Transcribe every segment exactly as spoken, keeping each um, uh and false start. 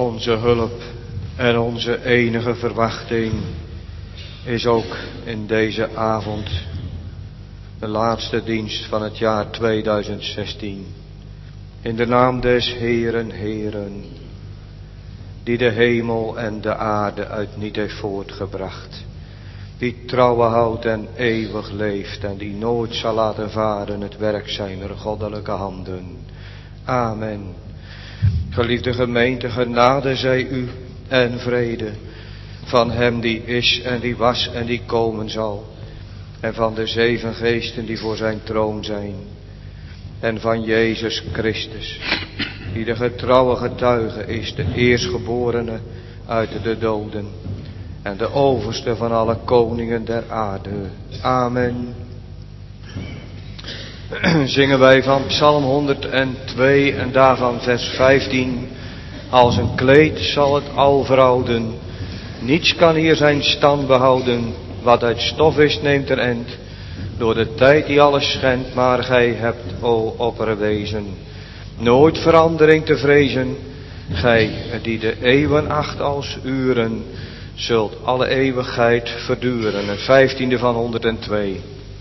Onze hulp en onze enige verwachting is ook in deze avond de laatste dienst van het jaar tweeduizend zestien. In de naam des Heeren, Heeren, die de hemel en de aarde uit niet heeft voortgebracht, die trouwen houdt en eeuwig leeft en die nooit zal laten varen het werk zijner goddelijke handen. Amen. Geliefde gemeente, genade zij u en vrede van hem die is en die was en die komen zal, en van de zeven geesten die voor zijn troon zijn, en van Jezus Christus, die de getrouwe getuige is, de eerstgeborene uit de doden en de overste van alle koningen der aarde. Amen. Zingen wij van Psalm honderdtwee en daarvan vers vijftien. Als een kleed zal het al verouden, niets kan hier zijn stand behouden. Wat uit stof is neemt er end, door de tijd die alles schendt. Maar gij hebt, o opperwezen, nooit verandering te vrezen. Gij die de eeuwen acht als uren, zult alle eeuwigheid verduren. Het vijftiende van honderdtwee.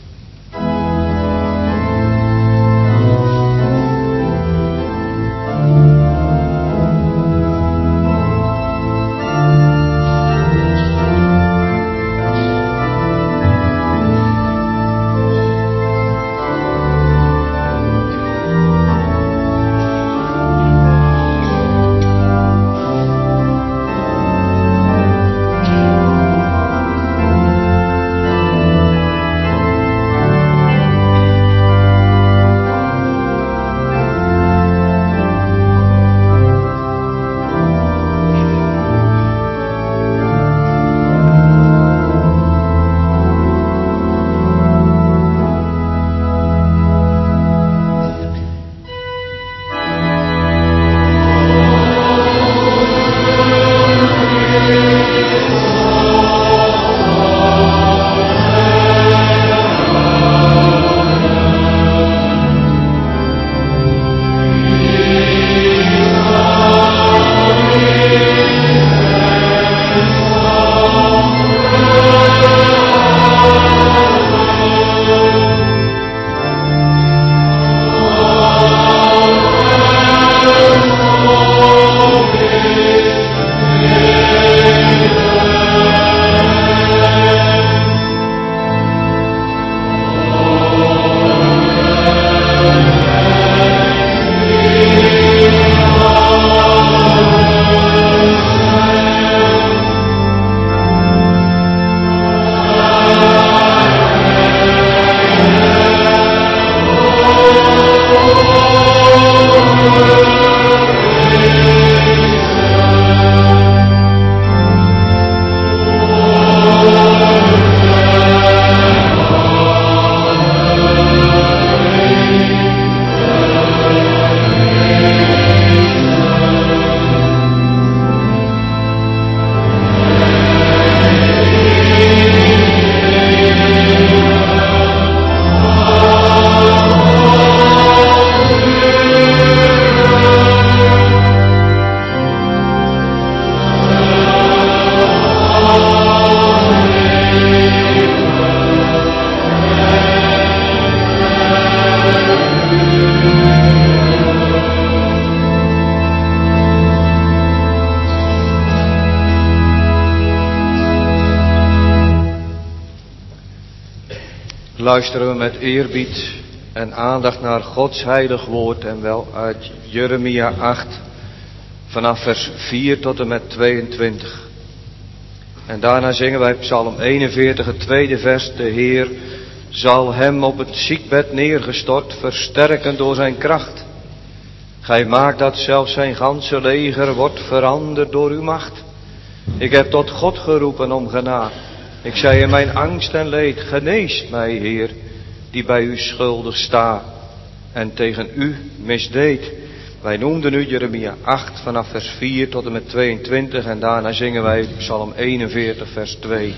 Luisteren we met eerbied en aandacht naar Gods heilig woord en wel uit Jeremia acht vanaf vers vier tot en met tweeëntwintig. En daarna zingen wij Psalm eenenveertig, het tweede vers. De Heer zal hem op het ziekbed neergestort versterken door zijn kracht. Gij maakt dat zelfs zijn ganse leger wordt veranderd door uw macht. Ik heb tot God geroepen om genade. Ik zei in mijn angst en leed, genees mij, Heer, die bij u schuldig sta en tegen u misdeed. Wij noemden nu Jeremia acht vanaf vers vier tot en met tweeëntwintig en daarna zingen wij Psalm eenenveertig vers twee.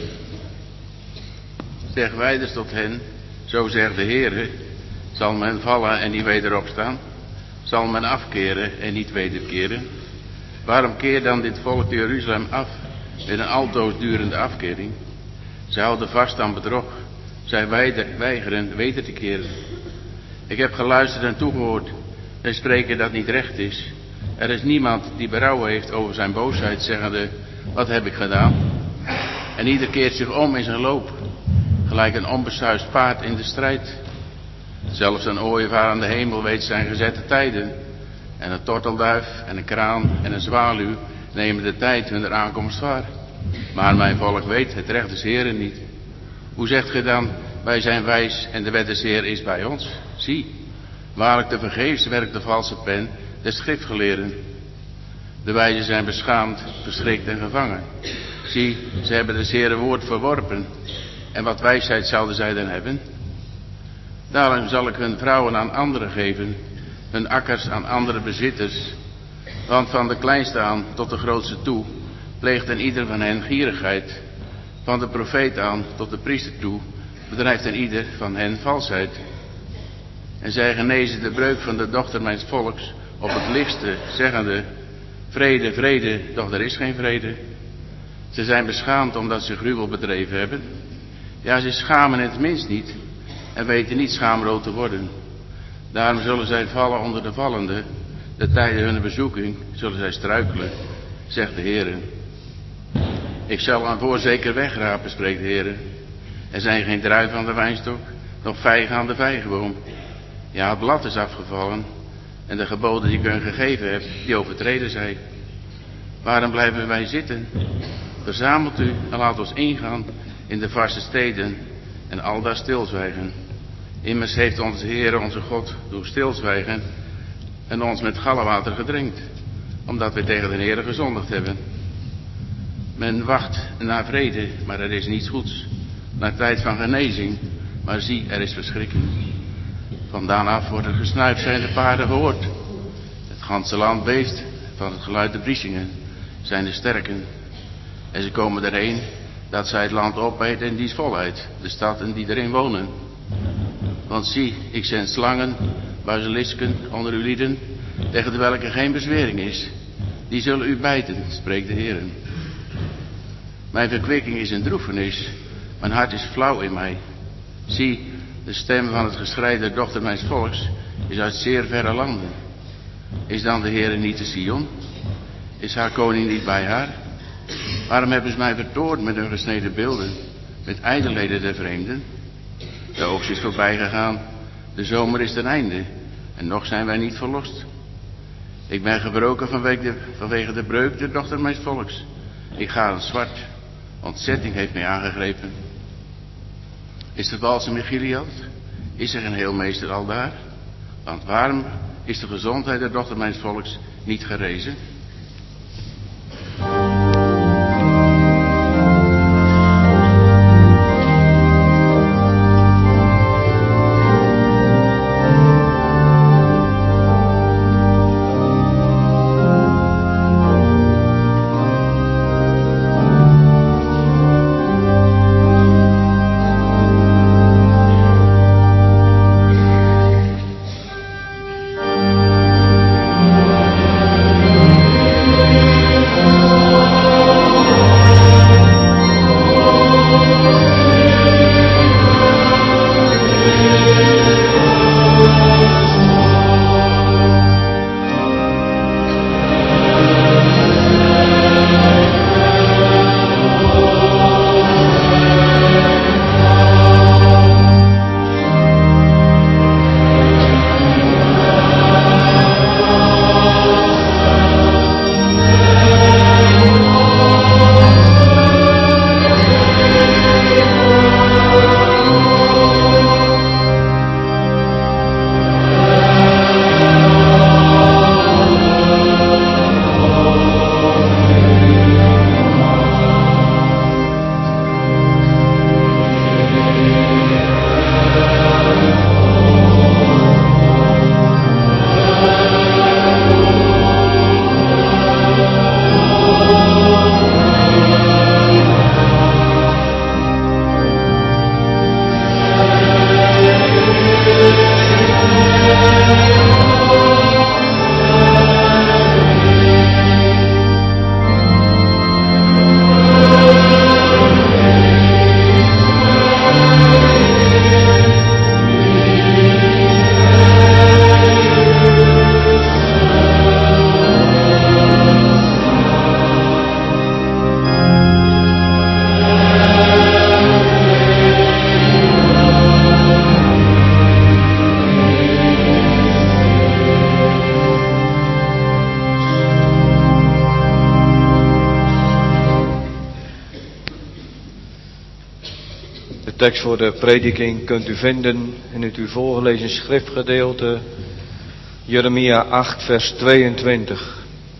Zeg wij dus tot hen, zo zegt de Heere, zal men vallen en niet weder opstaan? Zal men afkeren en niet wederkeren? Waarom keert dan dit volk Jeruzalem af met een altoos durende afkering? Zij houden vast aan bedrog. Zij weigeren weder te keren. Ik heb geluisterd en toegehoord. Zij spreken dat niet recht is. Er is niemand die berouw heeft over zijn boosheid, zeggende, wat heb ik gedaan? En ieder keert zich om in zijn loop, gelijk een onbesuisd paard in de strijd. Zelfs een ooievaar aan de hemel weet zijn gezette tijden. En een tortelduif en een kraan en een zwaluw nemen de tijd hun aankomst waar. Maar mijn volk weet het recht des Heeren niet. Hoe zegt ge dan, wij zijn wijs en de wet des Heer is bij ons? Zie, waarlijk te vergeefs werkt de valse pen des schriftgeleerden. De wijzen zijn beschaamd, verschrikt en gevangen. Zie, ze hebben des Heeren woord verworpen. En wat wijsheid zouden zij dan hebben? Daarom zal ik hun vrouwen aan anderen geven, hun akkers aan andere bezitters. Want van de kleinste aan tot de grootste toe pleegt een ieder van hen gierigheid. Van de profeet aan tot de priester toe bedrijft een ieder van hen valsheid. En zij genezen de breuk van de dochter mijns volks op het lichtste, zeggende, vrede, vrede, doch er is geen vrede. Ze zijn beschaamd omdat ze gruwel bedreven hebben. Ja, ze schamen het minst niet en weten niet schaamrood te worden. Daarom zullen zij vallen onder de vallende. De tijden hun bezoeking zullen zij struikelen, zegt de Heer. Ik zal een voorzeker wegrapen, spreekt de Heer. Er zijn geen druiven aan de wijnstok, nog vijgen aan de vijgenboom. Ja, het blad is afgevallen en de geboden die ik hun gegeven heb, die overtreden zij. Waarom blijven wij zitten? Verzamelt u en laat ons ingaan in de vaste steden en al daar stilzwijgen. Immers heeft onze Heer, onze God, doen stilzwijgen en ons met gallewater gedrenkt, omdat wij tegen de Heer gezondigd hebben. Men wacht naar vrede, maar er is niets goeds. Naar tijd van genezing, maar zie, er is verschrikking. Vandaan af wordt er gesnuift, zijn de paarden gehoord. Het ganse land beeft van het geluid der briesingen, zijn de sterken. En ze komen erheen dat zij het land opeten in dies volheid, de stad en die erin wonen. Want zie, ik zend slangen, bazilisken onder uw lieden, tegen de welke geen bezwering is. Die zullen u bijten, spreekt de Heer. Mijn verkwikking is een droefenis, mijn hart is flauw in mij. Zie, de stem van het geschrei der dochter mijns volks is uit zeer verre landen. Is dan de Heer niet te Sion? Is haar koning niet bij haar? Waarom hebben ze mij vertoornd met hun gesneden beelden, met ijdelheden der vreemden? De oogst is voorbij gegaan, de zomer is ten einde, en nog zijn wij niet verlost. Ik ben gebroken vanwege de, vanwege de breuk der dochter mijns volks. Ik ga in zwart, ontzetting heeft mij aangegrepen. Is de balsem in Gilead? Is er een heelmeester al daar? Want waarom is de gezondheid der dochter mijns volks niet gerezen? De tekst voor de prediking kunt u vinden in het u voorgelezen schriftgedeelte Jeremia acht vers tweeëntwintig.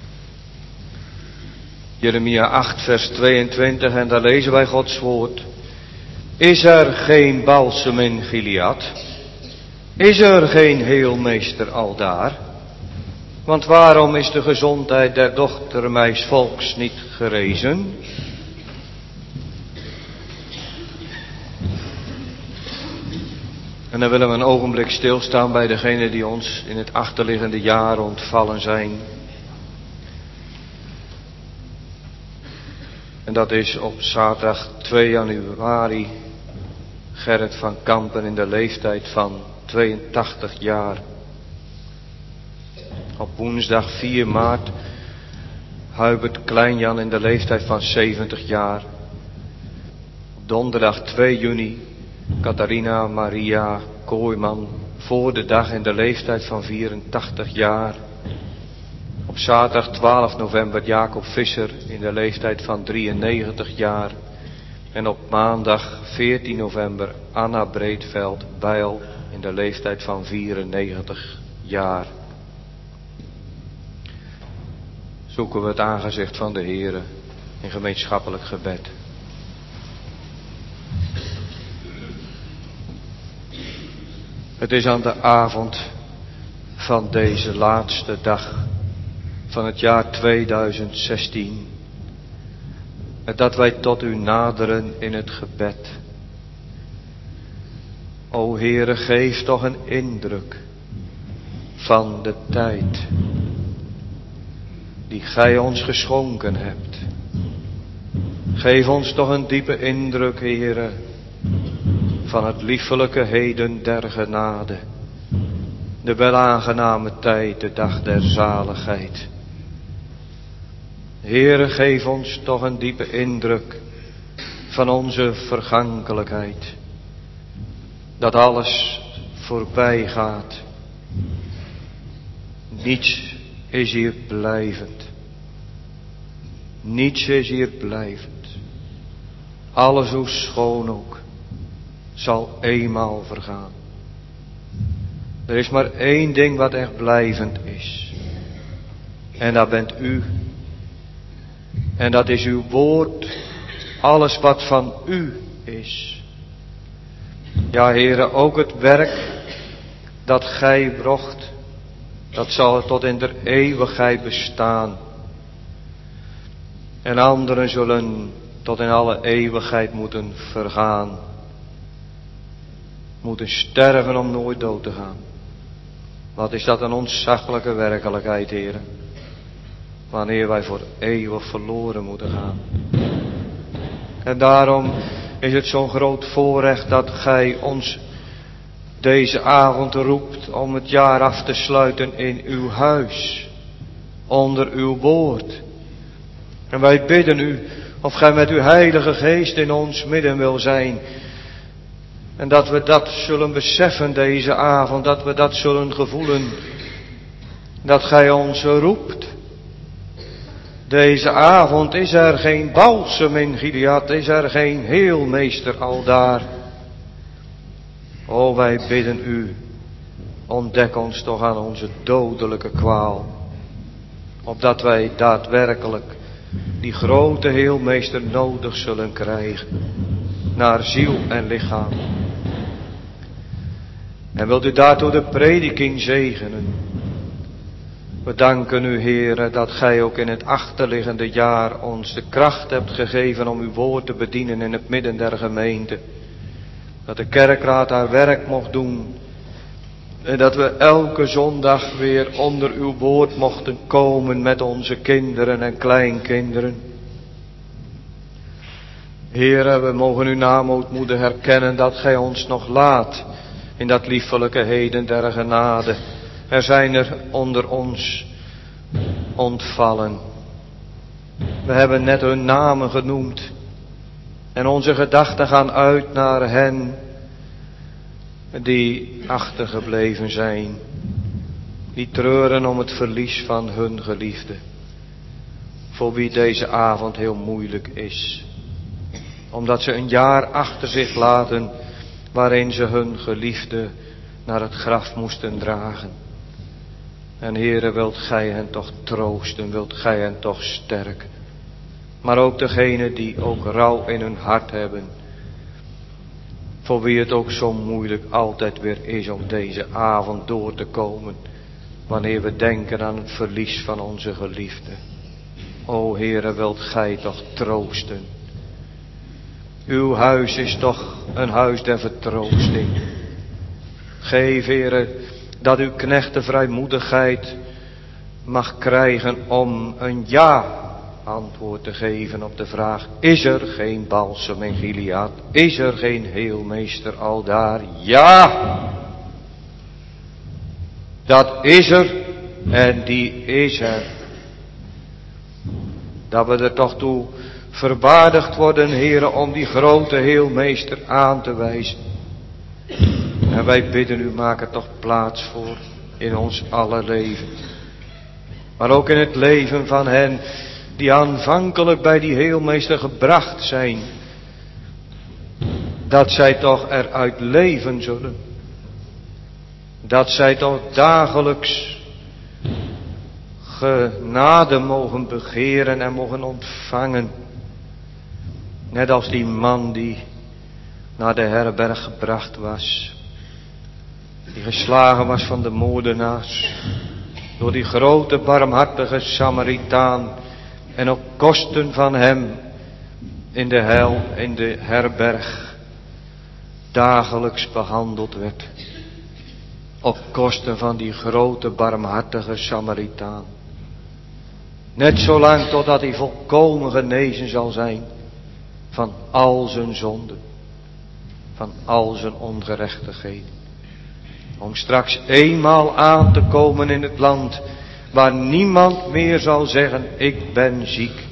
Jeremia acht vers tweeëntwintig en daar lezen wij Gods woord. Is er geen balsem in Gilead? Is er geen heelmeester aldaar? Want waarom is de gezondheid der dochter mijns volks niet gerezen? En dan willen we een ogenblik stilstaan bij degenen die ons in het achterliggende jaar ontvallen zijn. En dat is op zaterdag twee januari Gerrit van Kampen in de leeftijd van tweeëntachtig jaar. Op woensdag vier maart Hubert Kleinjan in de leeftijd van zeventig jaar. Op donderdag twee juni Catharina Maria Kooijman voor de dag in de leeftijd van vierentachtig jaar. Op zaterdag twaalf november Jacob Visser in de leeftijd van drieënnegentig jaar. En op maandag veertien november Anna Breedveld Bijl in de leeftijd van vierennegentig jaar. Zoeken we het aangezicht van de Heere in gemeenschappelijk gebed. Het is aan de avond van deze laatste dag van het jaar tweeduizend zestien dat wij tot u naderen in het gebed. O Heere, geef toch een indruk van de tijd die gij ons geschonken hebt. Geef ons toch een diepe indruk, Heere, van het liefelijke heden der genade, de welaangename tijd, de dag der zaligheid. Heere, geef ons toch een diepe indruk van onze vergankelijkheid, dat alles voorbij gaat. Niets is hier blijvend. Niets is hier blijvend. Alles, hoe schoon ook, zal eenmaal vergaan. Er is maar één ding wat echt blijvend is. En dat bent u. En dat is uw woord. Alles wat van u is. Ja, Heere, ook het werk dat gij bracht, dat zal tot in der eeuwigheid bestaan. En anderen zullen tot in alle eeuwigheid moeten vergaan. Moeten sterven om nooit dood te gaan. Wat is dat een ontzaglijke werkelijkheid, Heere. Wanneer wij voor eeuwig verloren moeten gaan. En daarom is het zo'n groot voorrecht dat gij ons deze avond roept om het jaar af te sluiten in uw huis. Onder uw woord. En wij bidden u of gij met uw Heilige Geest in ons midden wil zijn. En dat we dat zullen beseffen deze avond, dat we dat zullen gevoelen. Dat gij ons roept. Deze avond is er geen balsem in Gilead, is er geen heelmeester aldaar. O, wij bidden u, ontdek ons toch aan onze dodelijke kwaal. Opdat wij daadwerkelijk die grote heelmeester nodig zullen krijgen. Naar ziel en lichaam. En wilt u daartoe de prediking zegenen. We danken u, Heere, dat gij ook in het achterliggende jaar ons de kracht hebt gegeven om uw woord te bedienen in het midden der gemeente. Dat de kerkraad haar werk mocht doen. En dat we elke zondag weer onder uw woord mochten komen met onze kinderen en kleinkinderen. Heere, we mogen uw naam ootmoedig herkennen dat gij ons nog laat in dat liefelijke heden der genade. Er zijn er onder ons ontvallen. We hebben net hun namen genoemd. En onze gedachten gaan uit naar hen die achtergebleven zijn. Die treuren om het verlies van hun geliefde. Voor wie deze avond heel moeilijk is. Omdat ze een jaar achter zich laten waarin ze hun geliefde naar het graf moesten dragen. En Heere, wilt gij hen toch troosten, wilt gij hen toch sterken. Maar ook degenen die ook rouw in hun hart hebben. Voor wie het ook zo moeilijk altijd weer is om deze avond door te komen. Wanneer we denken aan het verlies van onze geliefde. O Heere, wilt gij toch troosten. Uw huis is toch een huis der vertroosting. Geef, Heere, dat uw knecht de vrijmoedigheid mag krijgen om een ja antwoord te geven op de vraag: is er geen balsem in Gilead? Is er geen heelmeester aldaar? Ja! Dat is er en die is er. Dat we er toch toe verwaardigd worden, Heere, om die grote heelmeester aan te wijzen. En wij bidden u, maak er toch plaats voor in ons aller leven. Maar ook in het leven van hen die aanvankelijk bij die heelmeester gebracht zijn. Dat zij toch eruit leven zullen. Dat zij toch dagelijks genade mogen begeren en mogen ontvangen. Net als die man die naar de herberg gebracht was. Die geslagen was van de moordenaars. Door die grote barmhartige Samaritaan. En op kosten van hem in de hel, in de herberg, dagelijks behandeld werd. Op kosten van die grote barmhartige Samaritaan. Net zolang totdat hij volkomen genezen zal zijn van al zijn zonden. Van al zijn ongerechtigheden. Om straks eenmaal aan te komen in het land waar niemand meer zal zeggen: ik ben ziek.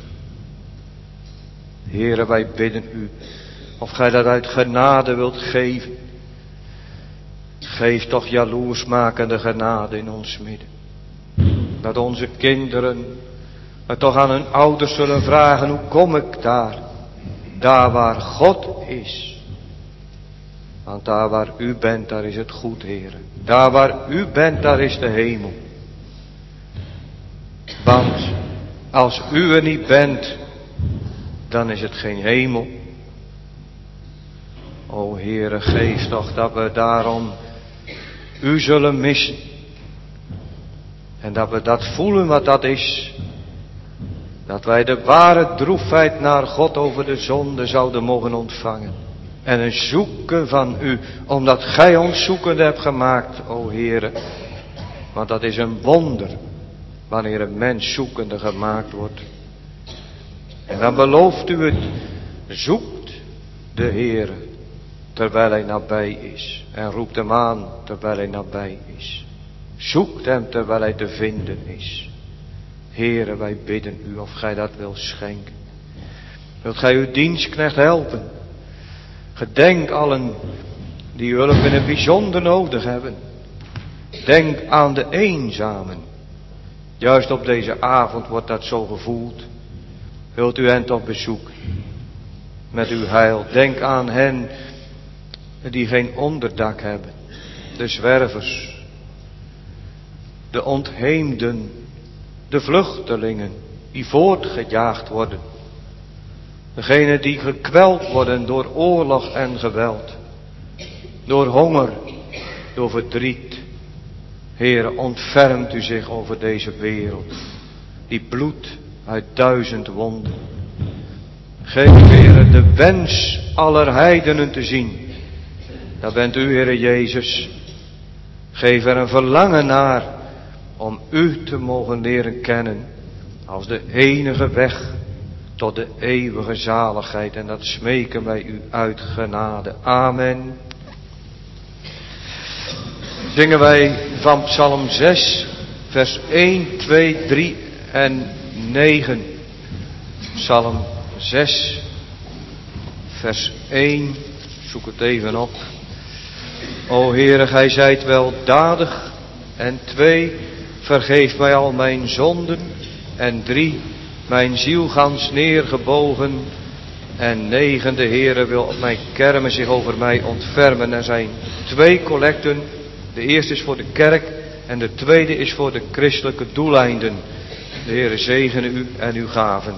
Heere, wij bidden u of gij dat uit genade wilt geven. Geef toch jaloersmakende genade in ons midden. Dat onze kinderen het toch aan hun ouders zullen vragen: hoe kom ik daar? Daar waar God is. Want daar waar u bent, daar is het goed, Heere. Daar waar u bent, daar is de hemel. Want als u er niet bent, dan is het geen hemel. O Heere, geef toch dat we daarom u zullen missen. En dat we dat voelen wat dat is. Dat wij de ware droefheid naar God over de zonde zouden mogen ontvangen. En een zoeken van u, omdat gij ons zoekende hebt gemaakt, o Heere. Want dat is een wonder, wanneer een mens zoekende gemaakt wordt. En dan belooft u het, zoekt de Heere, terwijl hij nabij is. En roept hem aan, terwijl hij nabij is. Zoekt hem, terwijl hij te vinden is. Heere, wij bidden u of gij dat wilt schenken. Wilt gij uw dienstknecht helpen? Gedenk allen die hulp in het bijzonder nodig hebben. Denk aan de eenzamen. Juist op deze avond wordt dat zo gevoeld. Wilt u hen toch bezoeken met uw heil. Denk aan hen die geen onderdak hebben. De zwervers. De ontheemden. De vluchtelingen die voortgejaagd worden. Degenen die gekweld worden door oorlog en geweld. Door honger, door verdriet. Heere, ontfermt u zich over deze wereld. Die bloedt uit duizend wonden. Geef, Heere, de wens aller heidenen te zien. Daar bent u, Heere Jezus. Geef er een verlangen naar om u te mogen leren kennen als de enige weg tot de eeuwige zaligheid. En dat smeken wij u uit genade. Amen. Zingen wij van Psalm zes, vers één, twee, drie en negen. Psalm zes, vers één. Zoek het even op. O Heere, gij zijt weldadig. En twee, vergeef mij al mijn zonden. En drie, mijn ziel gans neergebogen En negen, de Heere wil op mijn kermen zich over mij ontfermen. Er zijn twee collecten. De eerste is voor de kerk en de tweede is voor de christelijke doeleinden. De Heere zegene u en uw gaven.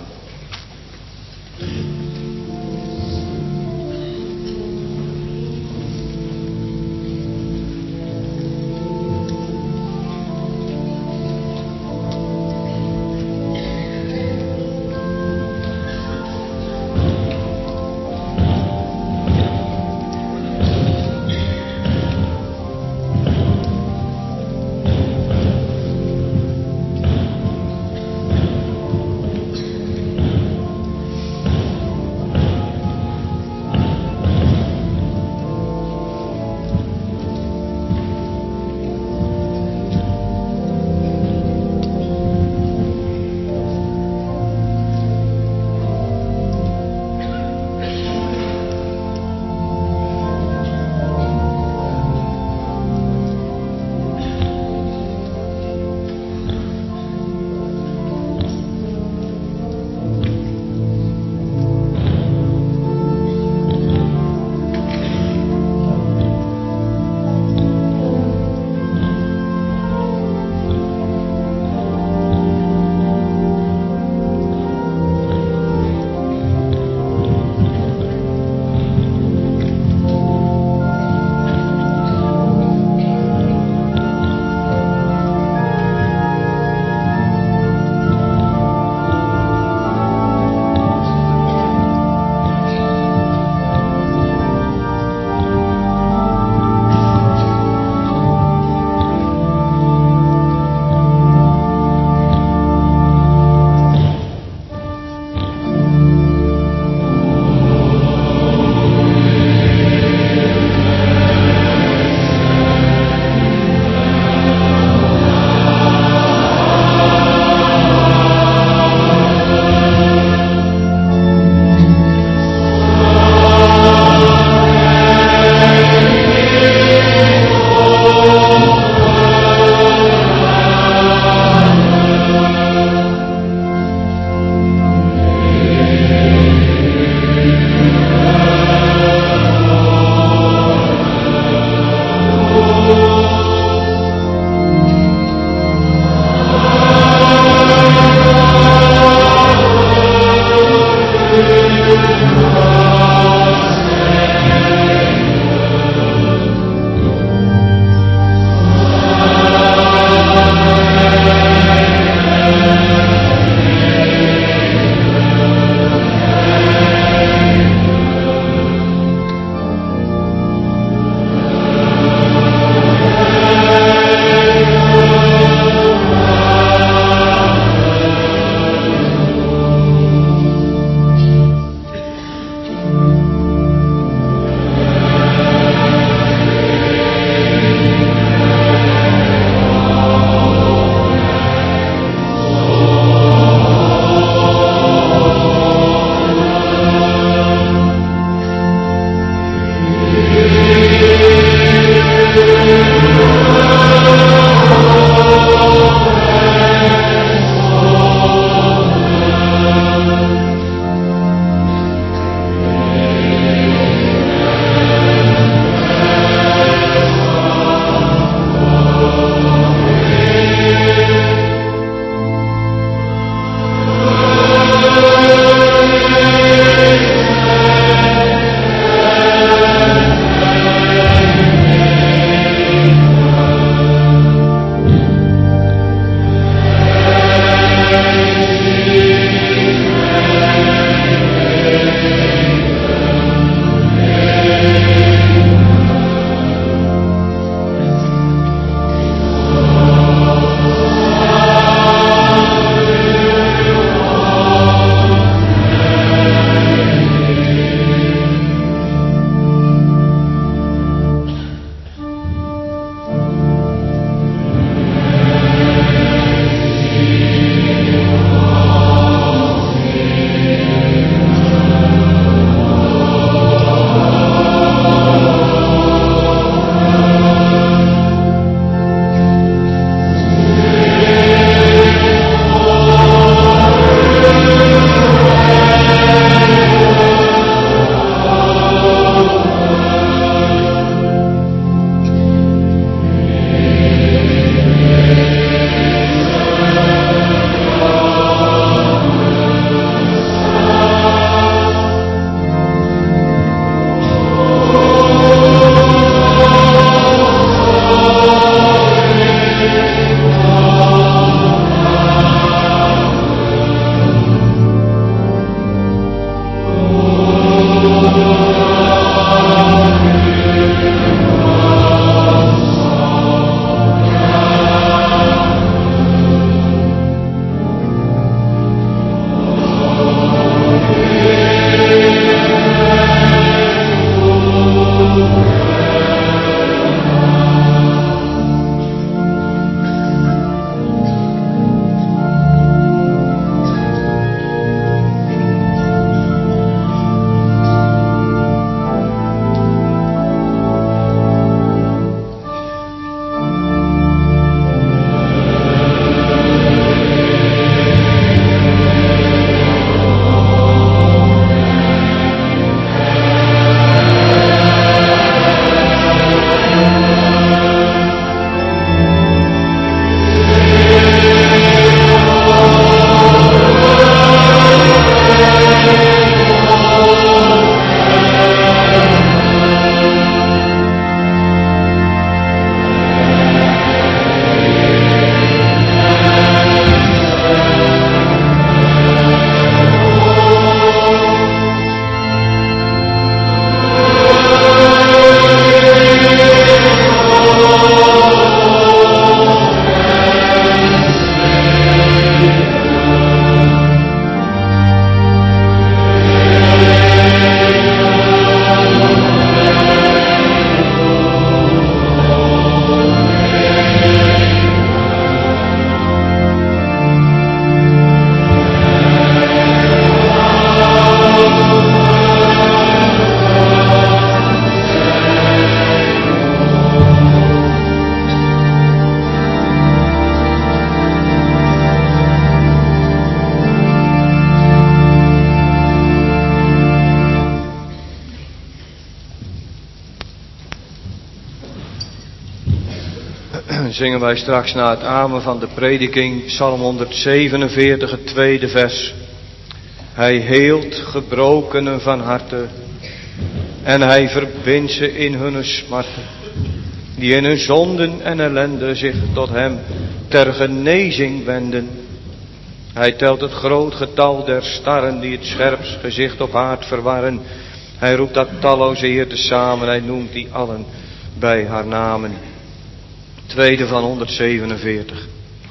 En zingen wij straks na het amen van de prediking Psalm honderdzevenenveertig, het tweede vers. Hij heelt gebrokenen van harte en hij verbindt ze in hun smarten, die in hun zonden en ellende zich tot hem ter genezing wenden. Hij telt het groot getal der starren die het scherpst gezicht op aard verwarren. Hij roept dat talloze Heer tezamen, hij noemt die allen bij haar namen. Tweede van honderdzevenenveertig.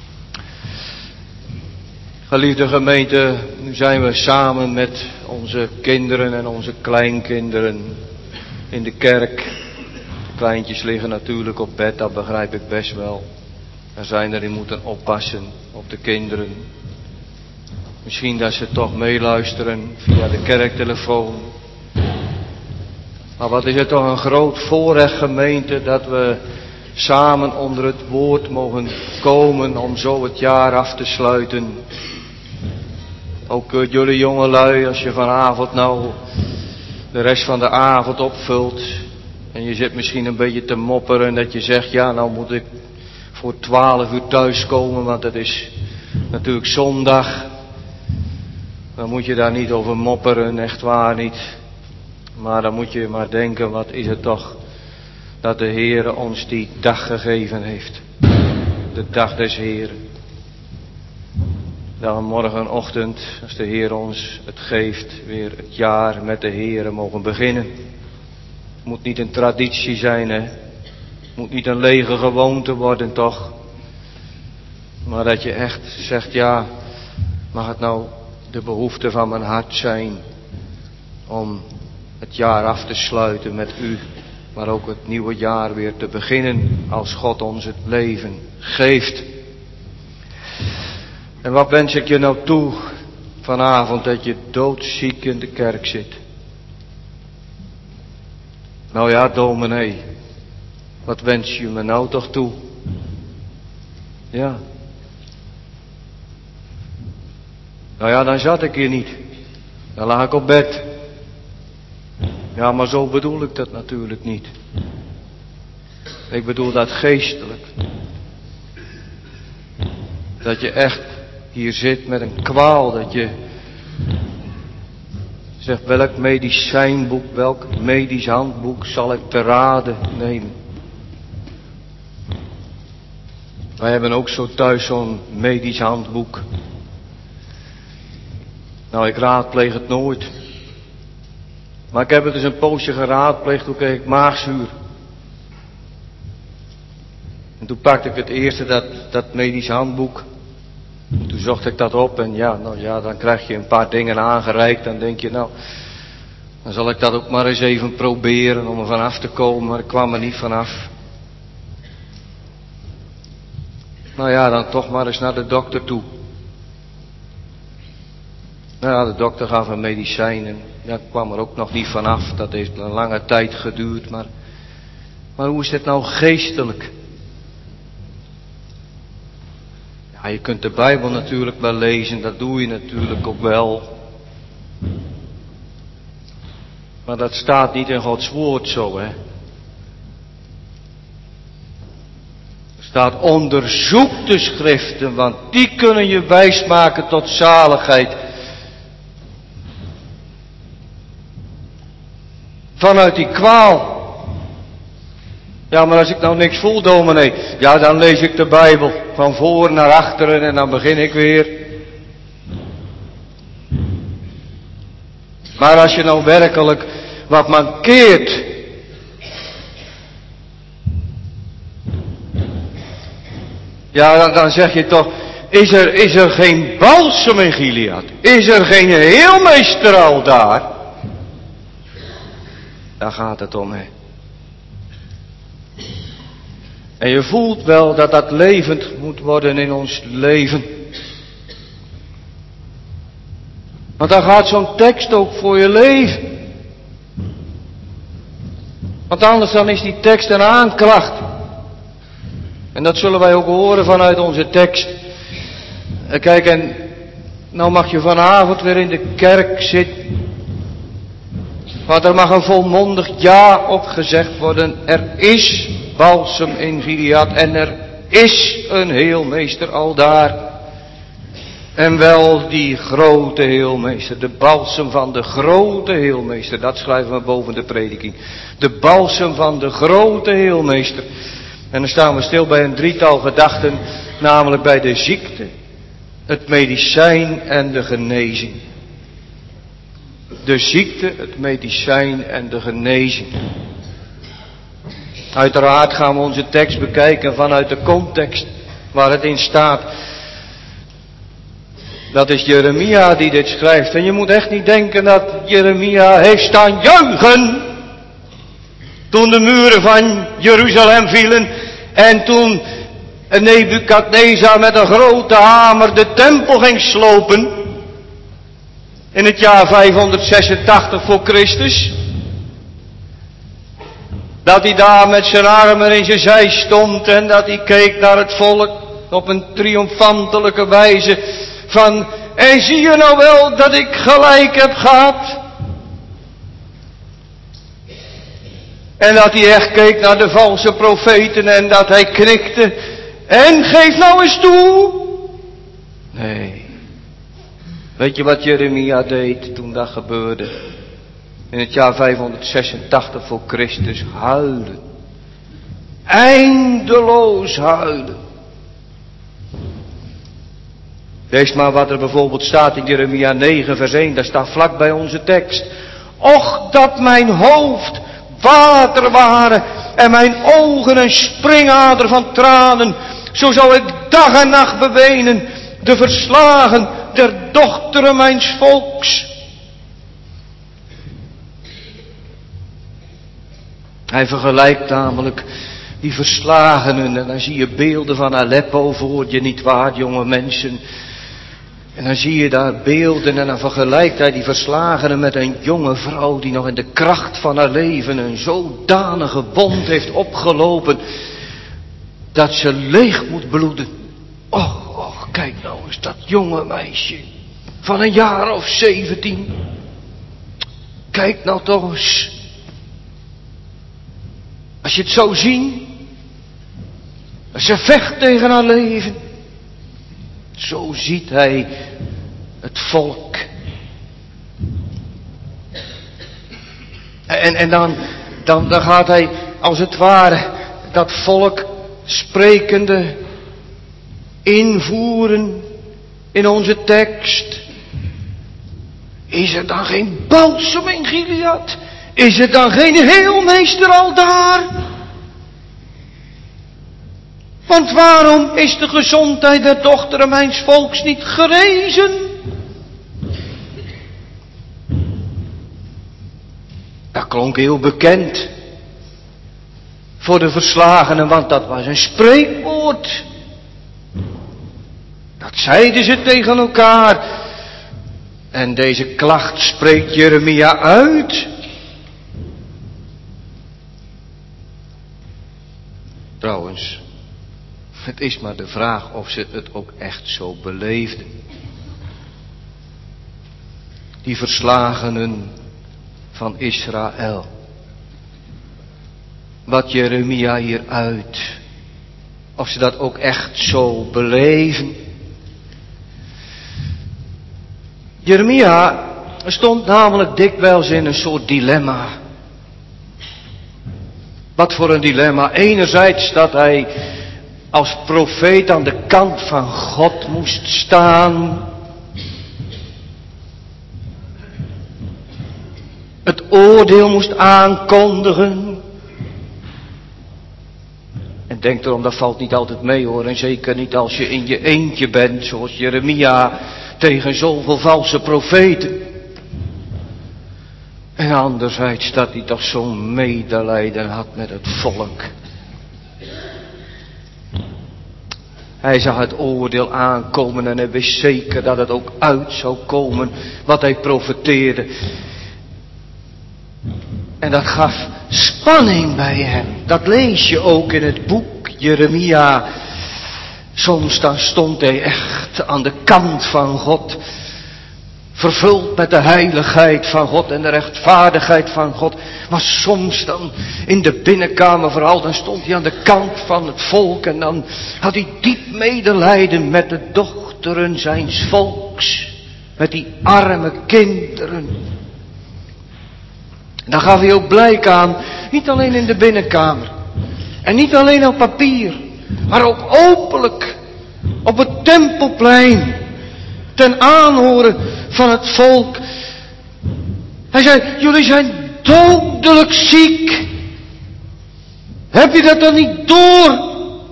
Geliefde gemeente, nu zijn we samen met onze kinderen en onze kleinkinderen in de kerk. De kleintjes liggen natuurlijk op bed, dat begrijp ik best wel. Er zijn er die moeten oppassen op de kinderen. Misschien dat ze toch meeluisteren via de kerktelefoon. Maar wat is het toch een groot voorrecht, gemeente, dat we samen onder het woord mogen komen om zo het jaar af te sluiten. Ook jullie jongelui, als je vanavond nou de rest van de avond opvult en je zit misschien een beetje te mopperen dat je zegt, ja nou moet ik voor twaalf uur thuiskomen, want het is natuurlijk zondag. Dan moet je daar niet over mopperen, echt waar niet. Maar dan moet je maar denken, wat is het toch dat de Heere ons die dag gegeven heeft. De dag des Heeren. Dan morgenochtend, als de Heer ons het geeft, weer het jaar met de Heere mogen beginnen. Het moet niet een traditie zijn, hè. Het moet niet een lege gewoonte worden, toch. Maar dat je echt zegt, ja, mag het nou de behoefte van mijn hart zijn om het jaar af te sluiten met u, maar ook het nieuwe jaar weer te beginnen als God ons het leven geeft. En wat wens ik je nou toe vanavond dat je doodziek in de kerk zit? Nou ja, dominee, wat wens je me nou toch toe? Ja. Nou ja, dan zat ik hier niet. Dan lag ik op bed. Ja, maar zo bedoel ik dat natuurlijk niet. Ik bedoel dat geestelijk. Dat je echt hier zit met een kwaal, dat je zegt, welk medicijnboek, welk medisch handboek zal ik te raden nemen? Wij hebben ook zo thuis zo'n medisch handboek. Nou, ik raadpleeg het nooit. Maar ik heb het dus een poosje geraadpleegd, toen kreeg ik maagzuur. En toen pakte ik het eerste, dat, dat medisch handboek. Toen zocht ik dat op en ja, nou ja, dan krijg je een paar dingen aangereikt. Dan denk je, nou, dan zal ik dat ook maar eens even proberen om er vanaf te komen. Maar ik kwam er niet vanaf. Nou ja, dan toch maar eens naar de dokter toe. Nou ja, de dokter gaf een medicijn en ja, ik kwam er ook nog niet vanaf. Dat heeft een lange tijd geduurd, maar, maar hoe is het nou geestelijk? Ja, je kunt de Bijbel natuurlijk wel lezen, dat doe je natuurlijk ook wel. Maar dat staat niet in Gods woord zo, hè. Er staat, onderzoek de schriften, want die kunnen je wijsmaken tot zaligheid. Vanuit die kwaal. Ja, maar als ik nou niks voel, dominee, ja, dan lees ik de Bijbel van voor naar achteren en dan begin ik weer. Maar als je nou werkelijk wat mankeert, ja, dan, dan zeg je toch, is er, is er geen balsem in Gilead? Is er geen heelmeester al daar? Daar gaat het om, hè. En je voelt wel dat dat levend moet worden in ons leven. Want dan gaat zo'n tekst ook voor je leven. Want anders dan is die tekst een aanklacht. En dat zullen wij ook horen vanuit onze tekst. En kijk, en nou mag je vanavond weer in de kerk zitten. Want er mag een volmondig ja op gezegd worden. Er is balsem in Gilead en er is een heelmeester aldaar. En wel die grote heelmeester, de balsem van de grote heelmeester. Dat schrijven we boven de prediking. De balsem van de grote heelmeester. En dan staan we stil bij een drietal gedachten, namelijk bij de ziekte, het medicijn en de genezing. De ziekte, het medicijn en de genezing. Uiteraard gaan we onze tekst bekijken vanuit de context waar het in staat. Dat is Jeremia die dit schrijft. En je moet echt niet denken dat Jeremia heeft staan juichen toen de muren van Jeruzalem vielen en toen Nebukadnezar met een grote hamer de tempel ging slopen in het jaar vijfhonderdzesentachtig voor Christus. Dat hij daar met zijn armen in zijn zij stond en dat hij keek naar het volk op een triomfantelijke wijze van, en zie je nou wel dat ik gelijk heb gehad? En dat hij echt keek naar de valse profeten en dat hij knikte. En geef nou eens toe. Nee. Weet je wat Jeremia deed toen dat gebeurde? In het jaar vijfhonderdzesentachtig voor Christus. Huilen. Eindeloos huilen. Lees maar wat er bijvoorbeeld staat in Jeremia negen vers één. Daar staat vlak bij onze tekst. Och dat mijn hoofd water waren en mijn ogen een springader van tranen. Zo zou ik dag en nacht bewenen de verslagen der dochteren mijns volks. Hij vergelijkt namelijk die verslagenen en dan zie je beelden van Aleppo voor je, niet waar, jonge mensen. En dan zie je daar beelden en dan vergelijkt hij die verslagenen met een jonge vrouw die nog in de kracht van haar leven een zodanige wond heeft opgelopen dat ze leeg moet bloeden. Och, och, kijk nou eens dat jonge meisje van een jaar of zeventien. Kijk nou toch eens. Als je het zo ziet, ze vecht tegen haar leven. Zo ziet hij het volk. En, en dan, dan, dan gaat hij als het ware dat volk sprekende invoeren in onze tekst. Is er dan geen balsem in Gilead? Is er dan geen heelmeester al daar? Want waarom is de gezondheid der dochteren mijns volks niet gerezen? Dat klonk heel bekend voor de verslagenen, want dat was een spreekwoord. Dat zeiden ze tegen elkaar. En deze klacht spreekt Jeremia uit. Trouwens, het is maar de vraag of ze het ook echt zo beleefden. Die verslagenen van Israël. Wat Jeremia hier uit. Of ze dat ook echt zo beleven. Jeremia stond namelijk dikwijls in een soort dilemma. Wat voor een dilemma. Enerzijds dat hij als profeet aan de kant van God moest staan. Het oordeel moest aankondigen. En denk erom, dat valt niet altijd mee hoor. En zeker niet als je in je eentje bent, zoals Jeremia, tegen zoveel valse profeten. En anderzijds dat hij toch zo'n medelijden had met het volk. Hij zag het oordeel aankomen en hij wist zeker dat het ook uit zou komen wat hij profeteerde. En dat gaf spanning bij hem. Dat lees je ook in het boek Jeremia. Soms dan stond hij echt aan de kant van God. vervuld met de heiligheid van God en de rechtvaardigheid van God. Maar soms dan in de binnenkamer vooral, dan stond hij aan de kant van het volk en dan had hij diep medelijden met de dochteren zijns volks. Met die arme kinderen. En daar gaf hij ook blijk aan, niet alleen in de binnenkamer. En niet alleen op papier, maar ook openlijk op het Tempelplein. Ten aanhoren van het volk. Hij zei, jullie zijn dodelijk ziek. Heb je dat dan niet door?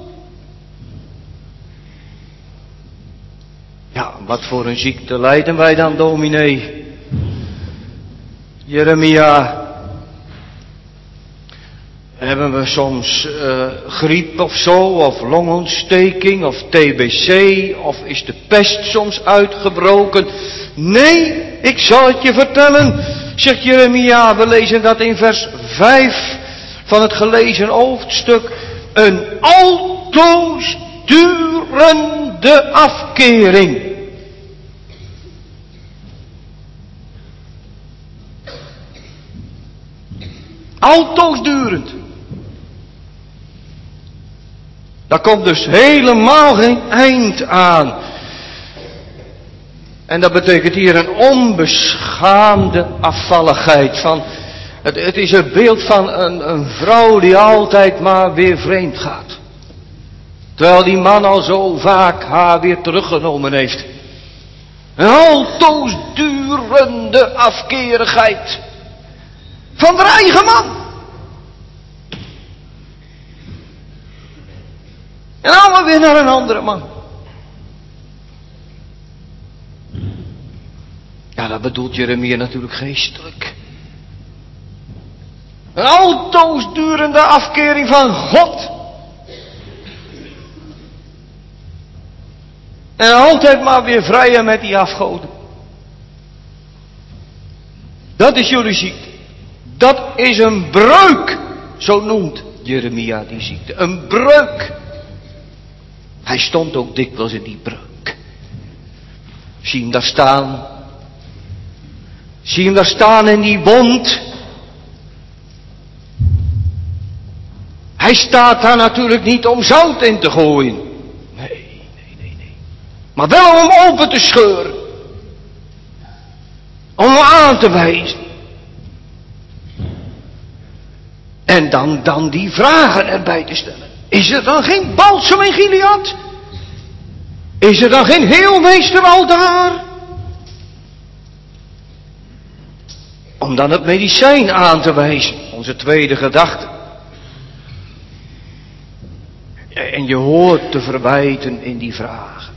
Ja, wat voor een ziekte lijden wij dan, dominee? Jeremia. Hebben we soms uh, griep of zo, of longontsteking, of T B C, of is de pest soms uitgebroken? Nee, ik zal het je vertellen, zegt Jeremia. We lezen dat in vers vijf van het gelezen hoofdstuk. Een altoos durende afkering. Altoos durend. Daar komt dus helemaal geen eind aan. En dat betekent hier een onbeschaamde afvalligheid. Van, het, het is een beeld van een, een vrouw die altijd maar weer vreemd gaat. Terwijl die man al zo vaak haar weer teruggenomen heeft. Een altoos durende afkerigheid. Van de eigen man. En dan weer naar een andere man. Ja, dat bedoelt Jeremia natuurlijk geestelijk. Een altoos durende afkering van God. En altijd maar weer vrijen met die afgoden. Dat is jullie ziekte. Dat is een breuk. Zo noemt Jeremia die ziekte. Een breuk. Hij stond ook dikwijls in die breuk. Zie hem daar staan. Zie hem daar staan in die wond. Hij staat daar natuurlijk niet om zout in te gooien. Nee, nee, nee, nee. Maar wel om hem open te scheuren. Om hem aan te wijzen. En dan, dan die vragen erbij te stellen. Is er dan geen balsem in Gilead? Is er dan geen heelmeester al daar? Om dan het medicijn aan te wijzen. Onze tweede gedachte. En je hoort te verwijten in die vragen.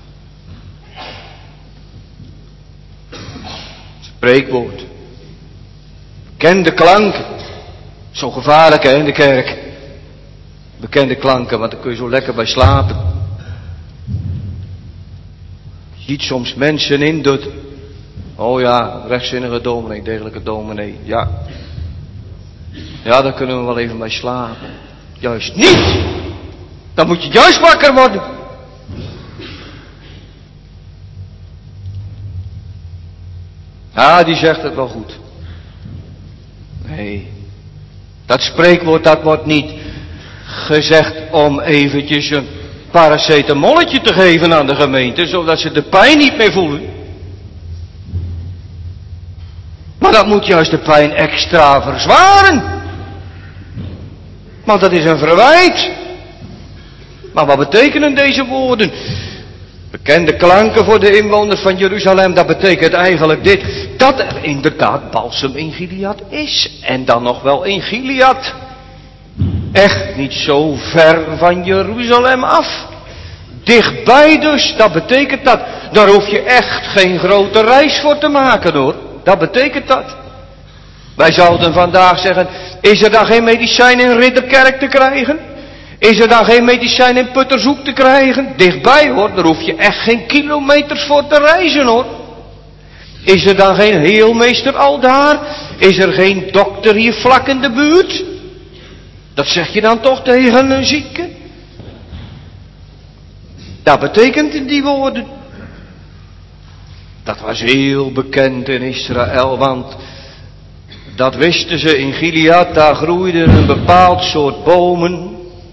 Spreekwoord. Bekende klanken. Zo gevaarlijk hè, in de kerk. Bekende klanken, want daar kun je zo lekker bij slapen. Je ziet soms mensen in dat. Oh ja, rechtzinnige dominee, degelijke dominee. Ja. Ja, daar kunnen we wel even bij slapen. Juist niet. Dan moet je juist wakker worden. Ja, die zegt het wel goed. Nee. Dat spreekwoord, dat wordt niet gezegd om eventjes een paracetamolletje te geven aan de gemeente, zodat ze de pijn niet meer voelen. Maar dat moet juist de pijn extra verzwaren. Want dat is een verwijt. Maar wat betekenen deze woorden? Bekende klanken voor de inwoners van Jeruzalem, dat betekent eigenlijk dit. Dat er inderdaad balsem in Gilead is. En dan nog wel in Gilead. Echt niet zo ver van Jeruzalem af. Dichtbij dus, dat betekent dat. Daar hoef je echt geen grote reis voor te maken hoor. Dat betekent dat. Wij zouden vandaag zeggen, is er dan geen medicijn in Ridderkerk te krijgen? Is er dan geen medicijn in Puttershoek te krijgen? Dichtbij hoor, daar hoef je echt geen kilometers voor te reizen hoor. Is er dan geen heelmeester al daar? Is er geen dokter hier vlak in de buurt? Dat zeg je dan toch tegen een zieke? Dat betekent in die woorden. Dat was heel bekend in Israël, want dat wisten ze in Gilead, daar groeiden een bepaald soort bomen.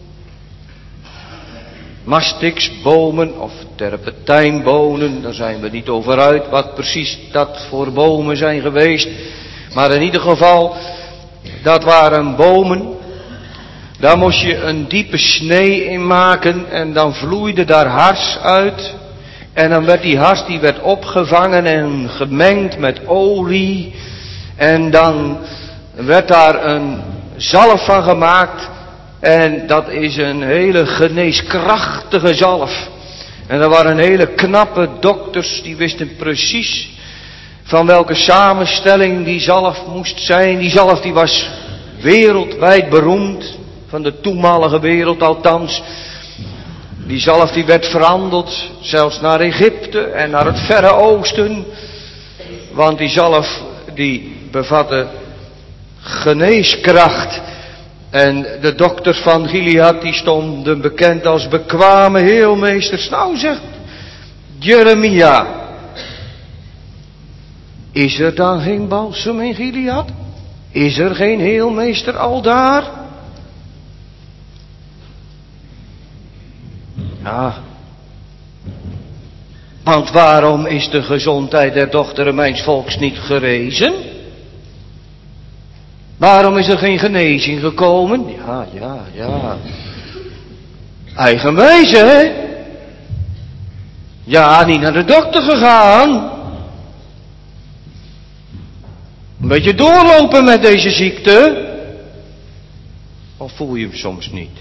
Mastixbomen of terpentijnbonen, daar zijn we niet over uit wat precies dat voor bomen zijn geweest. Maar in ieder geval, dat waren bomen. Daar moest je een diepe snee in maken en dan vloeide daar hars uit. En dan werd die hars die werd opgevangen en gemengd met olie. En dan werd daar een zalf van gemaakt. En dat is een hele geneeskrachtige zalf. En er waren hele knappe dokters, die wisten precies van welke samenstelling die zalf moest zijn. Die zalf die was wereldwijd beroemd, van de toenmalige wereld althans. Die zalf die werd verhandeld, zelfs naar Egypte en naar het Verre Oosten. Want die zalf die bevatte geneeskracht. En de dokters van Gilead die stonden bekend als bekwame heelmeesters. Nou zegt Jeremia, is er dan geen balsem in Gilead? Is er geen heelmeester aldaar? Ja, want waarom is de gezondheid der dochteren mijns volks niet gerezen? Waarom is er geen genezing gekomen? Ja, ja, ja. Eigenwijze, hè? Ja, niet naar de dokter gegaan. Een beetje doorlopen met deze ziekte. Of voel je hem soms niet?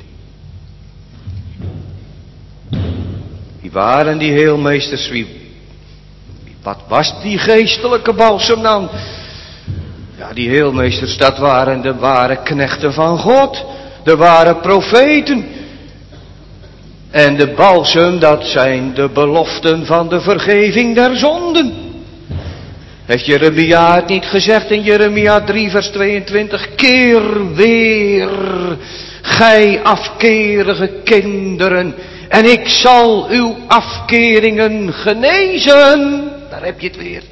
Wie waren die heelmeesters? Wie, wat was die geestelijke balsem dan? Ja, die heelmeesters, dat waren de ware knechten van God. De ware profeten. En de balsem, dat zijn de beloften van de vergeving der zonden. Heeft Jeremia het niet gezegd in Jeremia drie vers tweeëntwintig? Keer weer, gij afkerige kinderen, en ik zal uw afkeringen genezen. Daar heb je het weer.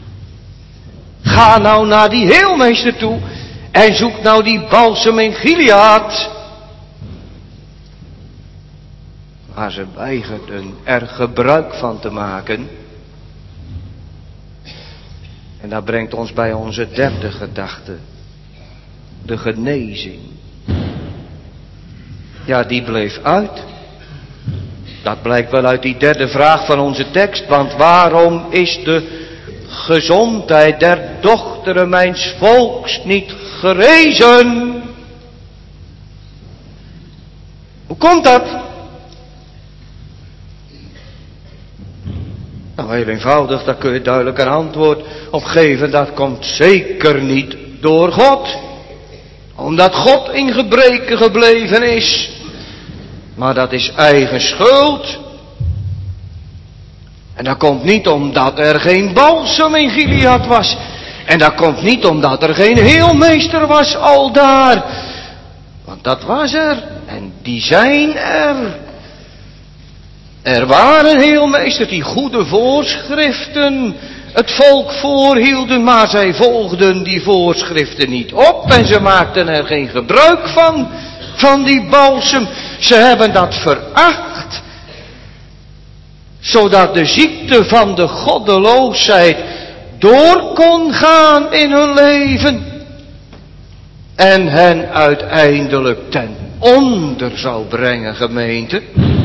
Ga nou naar die heelmeester toe en zoek nou die balsem in Gilead. Maar ze weigerden er gebruik van te maken. En dat brengt ons bij onze derde gedachte. De genezing. Ja, die bleef uit. Dat blijkt wel uit die derde vraag van onze tekst. Want waarom is de gezondheid der dochteren mijns volks niet gerezen? Hoe komt dat? Nou, heel eenvoudig, daar kun je duidelijk een antwoord op geven. Dat komt zeker niet door God. Omdat God in gebreken gebleven is. Maar dat is eigen schuld. En dat komt niet omdat er geen balsem in Gilead was. En dat komt niet omdat er geen heelmeester was aldaar. Want dat was er. En die zijn er. Er waren heelmeesters die goede voorschriften het volk voorhielden. Maar zij volgden die voorschriften niet op. En ze maakten er geen gebruik van. Van die balsem. Ze hebben dat veracht. Zodat de ziekte van de goddeloosheid door kon gaan in hun leven. En hen uiteindelijk ten onder zou brengen, gemeente.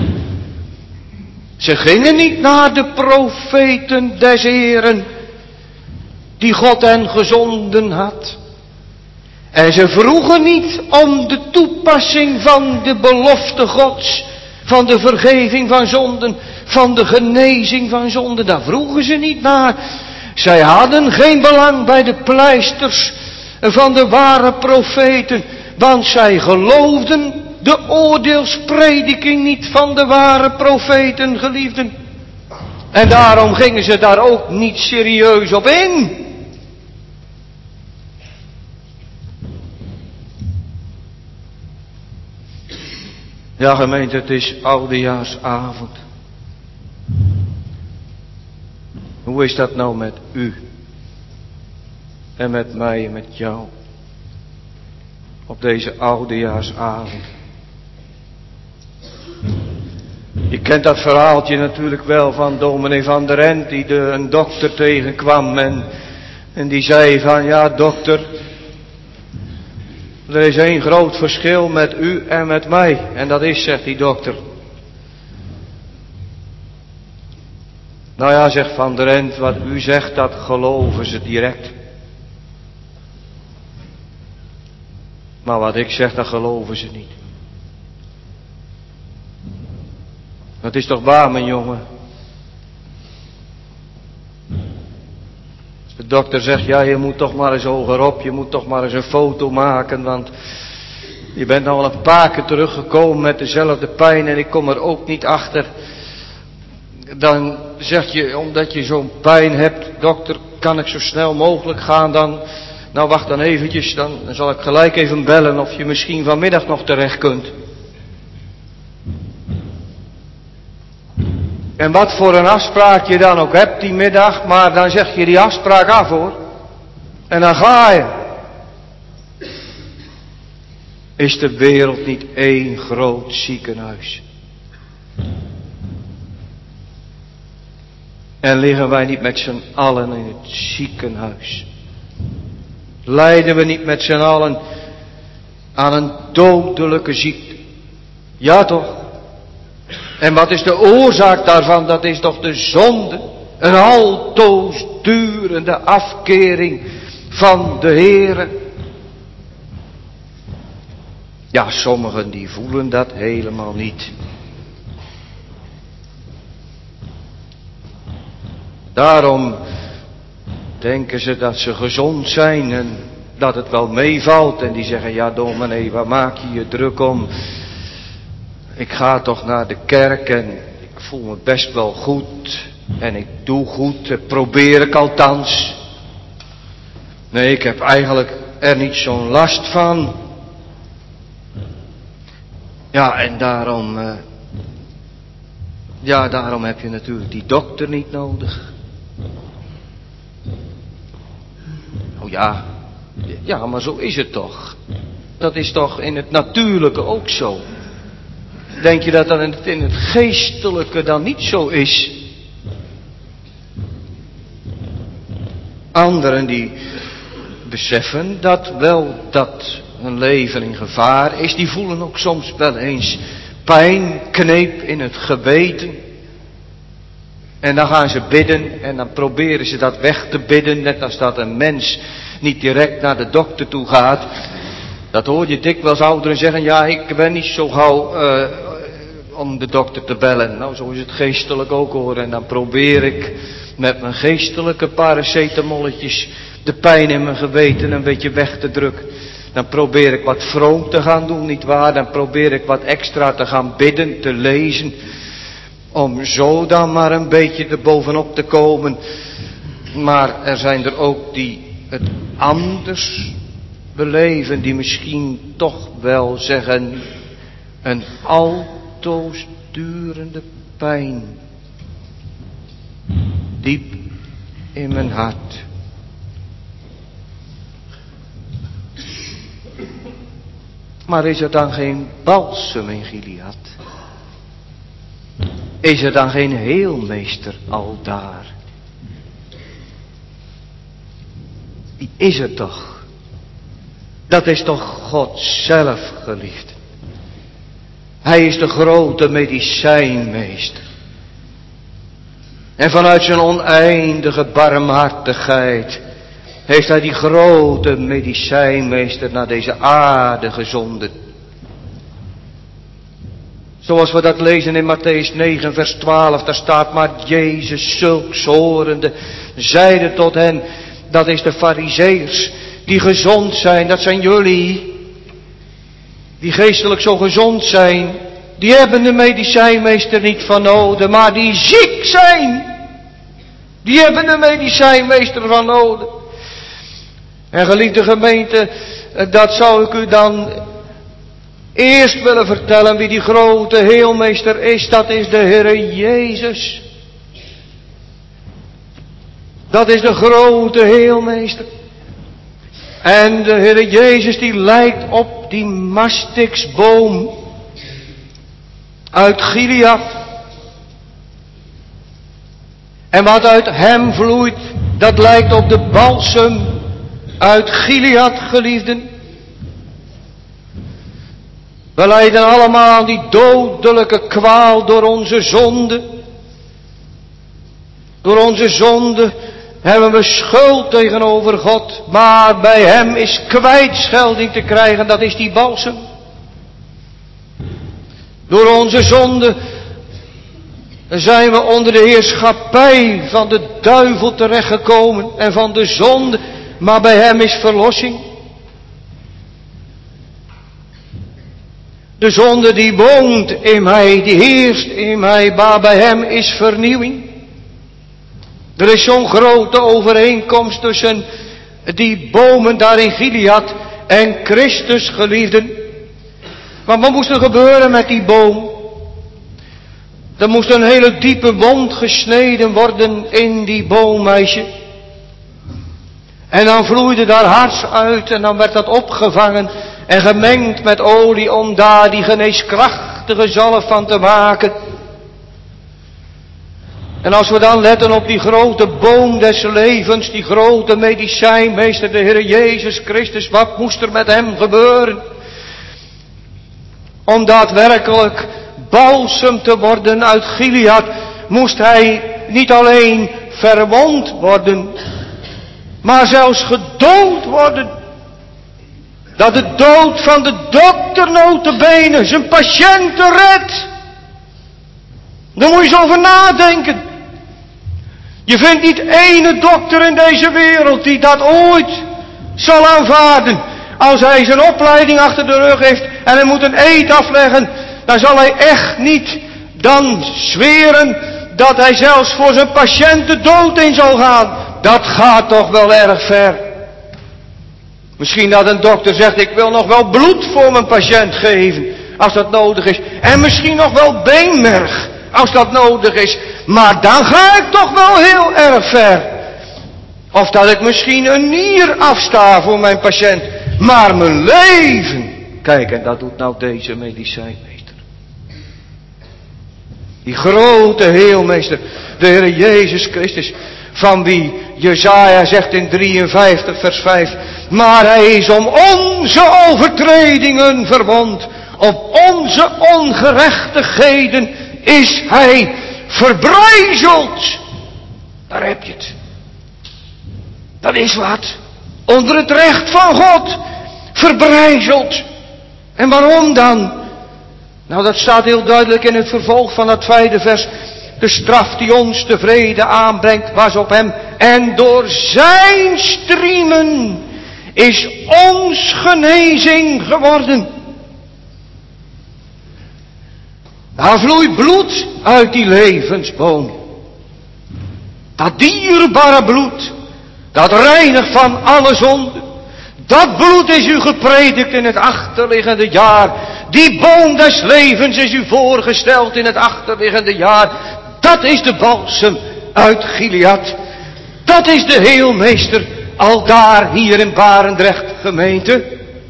Ze gingen niet naar de profeten des Heren, die God hen gezonden had. En ze vroegen niet om de toepassing van de belofte Gods, van de vergeving van zonden, van de genezing van zonden. Daar vroegen ze niet naar. Zij hadden geen belang bij de pleisters van de ware profeten, want zij geloofden de oordeelsprediking niet van de ware profeten, geliefden. En daarom gingen ze daar ook niet serieus op in. Ja, gemeente, het is oudejaarsavond. Hoe is dat nou met u? En met mij en met jou? Op deze oudejaarsavond. Je kent dat verhaaltje natuurlijk wel van dominee Van der Ent die de, een dokter tegenkwam en, en die zei van ja dokter, er is één groot verschil met u en met mij. En dat is, zegt die dokter. Nou ja, zegt Van der Ent, wat u zegt dat geloven ze direct. Maar wat ik zeg dat geloven ze niet. Dat is toch waar, mijn jongen? De dokter zegt, ja, je moet toch maar eens hogerop, je moet toch maar eens een foto maken, want je bent nou al een paar keer teruggekomen met dezelfde pijn en ik kom er ook niet achter. Dan zeg je, omdat je zo'n pijn hebt, dokter, kan ik zo snel mogelijk gaan, dan, nou wacht dan eventjes, dan, dan zal ik gelijk even bellen of je misschien vanmiddag nog terecht kunt. En wat voor een afspraak je dan ook hebt die middag, maar dan zeg je die afspraak af hoor. En dan ga je. Is de wereld niet één groot ziekenhuis? En liggen wij niet met z'n allen in het ziekenhuis? Lijden we niet met z'n allen aan een dodelijke ziekte? Ja toch? En wat is de oorzaak daarvan? Dat is toch de zonde. Een altoos durende afkering van de Heere. Ja, sommigen die voelen dat helemaal niet. Daarom denken ze dat ze gezond zijn en dat het wel meevalt. En die zeggen, ja dominee, waar maak je je druk om? Ik ga toch naar de kerk en ik voel me best wel goed. En ik doe goed, dat probeer ik althans. Nee, ik heb eigenlijk er niet zo'n last van. Ja, en daarom... Uh, ja, daarom heb je natuurlijk die dokter niet nodig. Oh ja, ja, maar zo is het toch. Dat is toch in het natuurlijke ook zo. Denk je dat dat in het, in het geestelijke dan niet zo is? Anderen die beseffen dat wel dat hun leven in gevaar is. Die voelen ook soms wel eens pijn, kneep in het geweten. En dan gaan ze bidden en dan proberen ze dat weg te bidden. Net als dat een mens niet direct naar de dokter toe gaat. Dat hoor je dikwijls ouderen zeggen, ja ik ben niet zo gauw uh, om de dokter te bellen. Nou zo is het geestelijk ook hoor. En dan probeer ik met mijn geestelijke paracetamolletjes de pijn in mijn geweten een beetje weg te drukken. Dan probeer ik wat vroom te gaan doen, nietwaar? Dan probeer ik wat extra te gaan bidden, te lezen. Om zo dan maar een beetje erbovenop te komen. Maar er zijn er ook die het anders beleven. Die misschien toch wel zeggen. Een altoos durende pijn. Diep in mijn hart. Maar is er dan geen balsem in Gilead? Is er dan geen heelmeester aldaar? Die is er toch? Dat is toch God zelf, geliefd. Hij is de grote medicijnmeester. En vanuit zijn oneindige barmhartigheid heeft hij die grote medicijnmeester naar deze aarde gezonden. Zoals we dat lezen in Mattheüs negen vers twaalf, daar staat, maar Jezus zulks horende zeide tot hen, dat is de Farizeeërs die gezond zijn, dat zijn jullie, die geestelijk zo gezond zijn, die hebben de medicijnmeester niet van nodig, maar die ziek zijn, die hebben de medicijnmeester van nodig. En geliefde gemeente, dat zou ik u dan eerst willen vertellen wie die grote heelmeester is. Dat is de Heere Jezus. Dat is de grote heelmeester. En de Heer Jezus die lijkt op die mastixboom uit Gilead. En wat uit hem vloeit, dat lijkt op de balsem uit Gilead, geliefden. We lijden allemaal aan die dodelijke kwaal door onze zonde. Door onze zonde hebben we schuld tegenover God. Maar bij hem is kwijtschelding te krijgen, dat is die balsem. Door onze zonde zijn we onder de heerschappij van de duivel terechtgekomen en van de zonde. Maar bij hem is verlossing. De zonde die woont in mij, die heerst in mij, maar bij hem is vernieuwing. Er is zo'n grote overeenkomst tussen die bomen daar in Gilead en Christus, geliefden. Maar wat moest er gebeuren met die boom? Er moest een hele diepe wond gesneden worden in die boommeisje. En dan vloeide daar hars uit en dan werd dat opgevangen en gemengd met olie om daar die geneeskrachtige zalf van te maken. En als we dan letten op die grote boom des levens, die grote medicijnmeester, de Heer Jezus Christus, wat moest er met hem gebeuren? Om daadwerkelijk balsem te worden uit Gilead, moest hij niet alleen verwond worden, maar zelfs gedood worden. Dat de dood van de dokter notabene zijn patiënten redt. Daar moet je eens over nadenken. Je vindt niet ene dokter in deze wereld die dat ooit zal aanvaarden. Als hij zijn opleiding achter de rug heeft en hij moet een eed afleggen, dan zal hij echt niet dan zweren dat hij zelfs voor zijn patiënt de dood in zal gaan. Dat gaat toch wel erg ver. Misschien dat een dokter zegt, ik wil nog wel bloed voor mijn patiënt geven, als dat nodig is. En misschien nog wel beenmerg, als dat nodig is. Maar dan ga ik toch wel heel erg ver. Of dat ik misschien een nier afsta voor mijn patiënt. Maar mijn leven. Kijk, en dat doet nou deze medicijnmeester. Die grote heelmeester, de Heer Jezus Christus, van wie Jesaja zegt in drieënvijftig vers vijf. Maar hij is om onze overtredingen verwond. Op onze ongerechtigheden is hij verbrijzeld. Daar heb je het. Dat is wat. Onder het recht van God. Verbrijzeld. En waarom dan? Nou, dat staat heel duidelijk in het vervolg van dat tweede vers. De straf die ons de vrede aanbrengt was op hem. En door zijn striemen is ons genezing geworden. Daar vloeit bloed uit die levensboom. Dat dierbare bloed. Dat reinigt van alle zonde. Dat bloed is u gepredikt in het achterliggende jaar. Die boom des levens is u voorgesteld in het achterliggende jaar. Dat is de balsem uit Gilead. Dat is de heelmeester al daar hier in Barendrecht gemeente.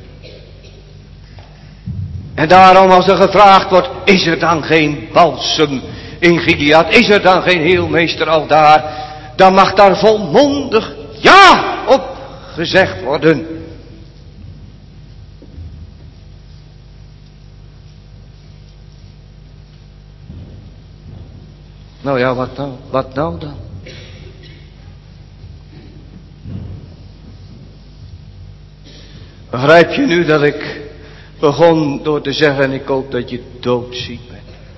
En daarom als er gevraagd wordt, is er dan geen balsem in Gilead? Is er dan geen heelmeester al daar? Dan mag daar volmondig ja op gezegd worden. Nou ja, wat nou? Wat nou dan? Begrijp je nu dat ik begon door te zeggen, ik hoop dat je doodziek bent.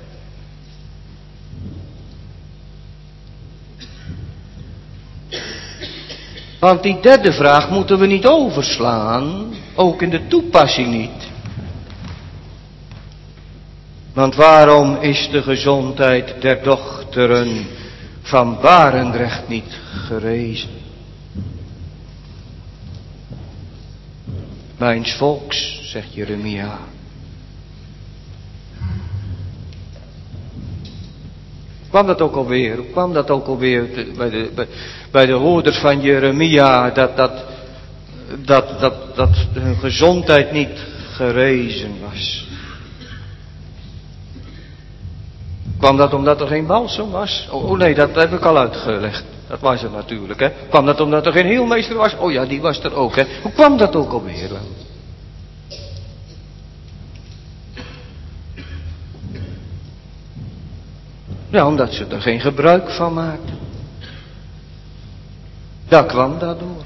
Want die derde vraag moeten we niet overslaan, ook in de toepassing niet. Want waarom is de gezondheid der dochteren van Barendrecht niet gerezen? Mijns volks, zegt Jeremia. Kwam dat ook alweer? Hoe kwam dat ook alweer bij de, bij, bij de hoorders van Jeremia, dat, dat, dat, dat, dat hun gezondheid niet gerezen was? Kwam dat omdat er geen balsem was? Oh, oh nee, dat heb ik al uitgelegd. Dat was er natuurlijk, hè. Kwam dat omdat er geen heelmeester was? Oh ja, die was er ook, hè. Hoe kwam dat ook alweer? Ja, omdat ze er geen gebruik van maakten. Daar kwam dat door.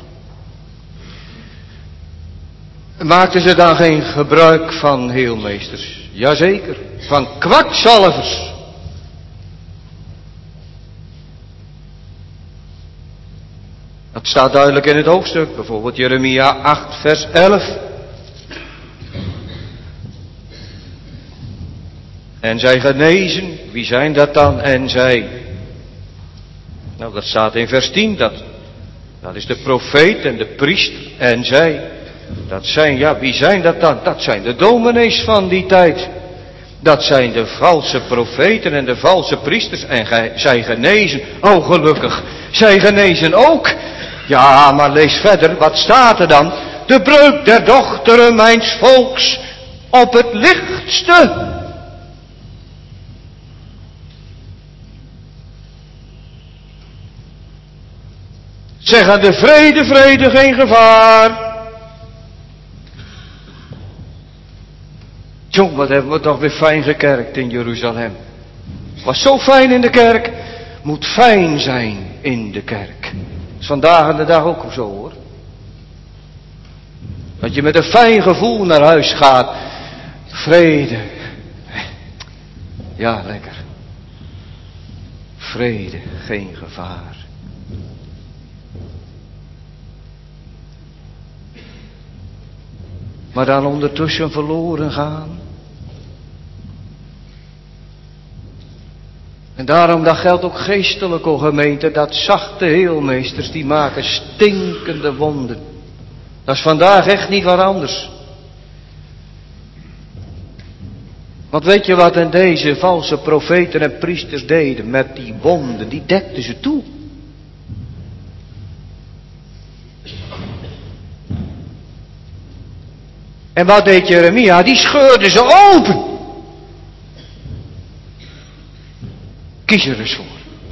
Maakten ze dan geen gebruik van heelmeesters? Jazeker, van kwakzalvers. Dat staat duidelijk in het hoofdstuk, bijvoorbeeld Jeremia acht vers elf. En zij genezen, wie zijn dat dan? En zij. Nou, dat staat in vers tien, dat, dat is de profeet en de priester. En zij, dat zijn, ja, wie zijn dat dan? Dat zijn de dominees van die tijd. Dat zijn de valse profeten en de valse priesters. En gij, zij genezen, oh gelukkig, zij genezen ook. Ja, maar lees verder, wat staat er dan? De breuk der dochteren mijns volks op het lichtste. Zeg aan de vrede, vrede, geen gevaar. Jong, wat hebben we toch weer fijn gekerkt in Jeruzalem. Was zo fijn in de kerk, moet fijn zijn in de kerk. Dat is vandaag en de dag ook zo, hoor. Dat je met een fijn gevoel naar huis gaat. Vrede. Ja, lekker. Vrede, geen gevaar. Maar dan ondertussen verloren gaan. En daarom, dat geldt ook geestelijk, o gemeente, dat zachte heelmeesters, die maken stinkende wonden. Dat is vandaag echt niet wat anders. Want weet je wat en deze valse profeten en priesters deden met die wonden? Die dekten ze toe. En wat deed Jeremia? Die scheurde ze open. Kies er eens voor.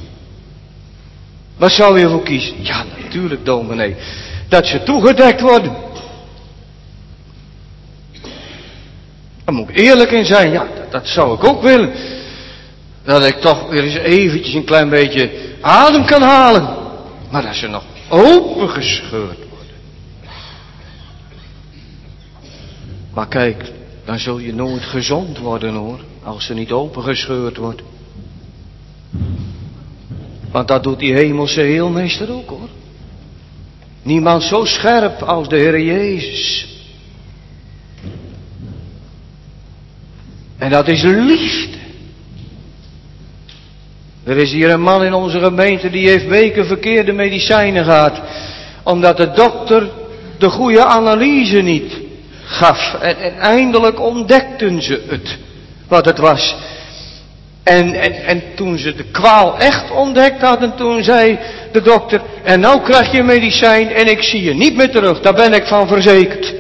Wat zou je voor kiezen? Ja, natuurlijk, dominee. Dat ze toegedekt worden. Daar moet ik eerlijk in zijn. Ja, dat, dat zou ik ook willen. Dat ik toch weer eens eventjes een klein beetje adem kan halen. Maar dat ze nog opengescheurd worden. Maar kijk, dan zul je nooit gezond worden, hoor. Als ze niet opengescheurd wordt. Want dat doet die hemelse heelmeester ook, hoor. Niemand zo scherp als de Heer Jezus. En dat is liefde. Er is hier een man in onze gemeente die heeft weken verkeerde medicijnen gehad. Omdat de dokter de goede analyse niet gaf. En, en eindelijk ontdekten ze het. Wat het was. En, en, en toen ze de kwaal echt ontdekt hadden, toen zei de dokter, en nou krijg je medicijn en ik zie je niet meer terug. Daar ben ik van verzekerd.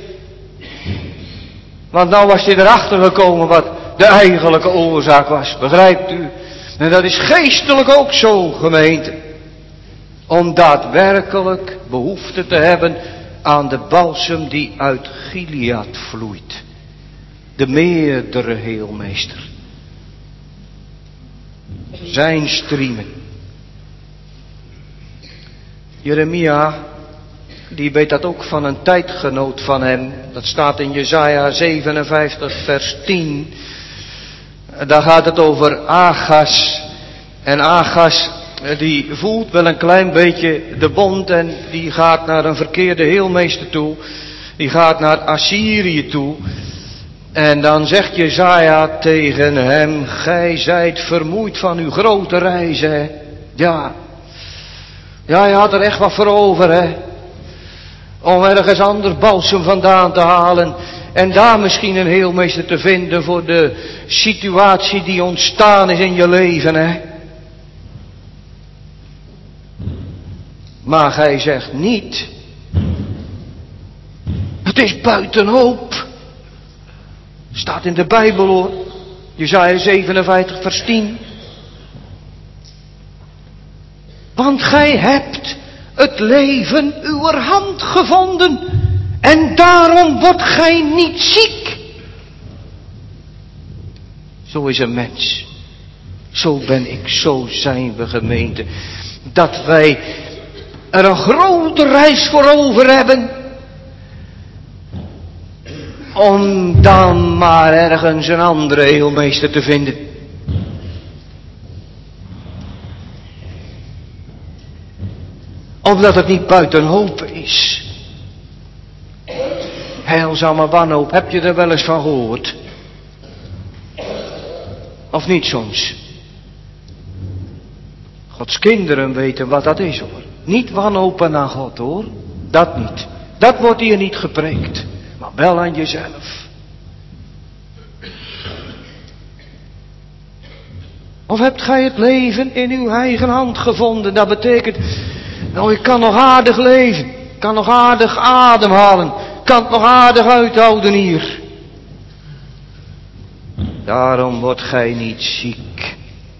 Want nou was je erachter gekomen wat de eigenlijke oorzaak was. Begrijpt u? En dat is geestelijk ook zo, gemeente. Om daadwerkelijk behoefte te hebben aan de balsem die uit Gilead vloeit. De meerdere heelmeester. Zijn striemen. Jeremia, die weet dat ook van een tijdgenoot van hem. Dat staat in Jesaja zevenenvijftig vers tien. Daar gaat het over Agas. En Agas, die voelt wel een klein beetje de bond en die gaat naar een verkeerde heelmeester toe. Die gaat naar Assyrië toe. En dan zegt Jesaja tegen hem, gij zijt vermoeid van uw grote reis, hè. Ja. Ja, je had er echt wat voor over, hè. Om ergens anders balsem vandaan te halen. En daar misschien een heelmeester te vinden voor de situatie die ontstaan is in je leven, hè. Maar gij zegt niet, het is buiten hoop. Staat in de Bijbel hoor. Jesaja zevenenvijftig vers tien. Want gij hebt het leven uwer hand gevonden. En daarom wordt gij niet ziek. Zo is een mens. Zo ben ik, zo zijn we gemeente. Dat wij er een grote reis voor over hebben. Om dan maar ergens een andere heelmeester te vinden. Omdat het niet buiten hoop is. Heilzame wanhoop, heb je er wel eens van gehoord? Of niet soms? Gods kinderen weten wat dat is hoor. Niet wanhopen aan God hoor. Dat niet. Dat wordt hier niet gepreekt. Maar wel aan jezelf. Of hebt gij het leven in uw eigen hand gevonden? Dat betekent, nou ik kan nog aardig leven. Ik kan nog aardig ademhalen. Ik kan het nog aardig uithouden hier. Daarom wordt gij niet ziek.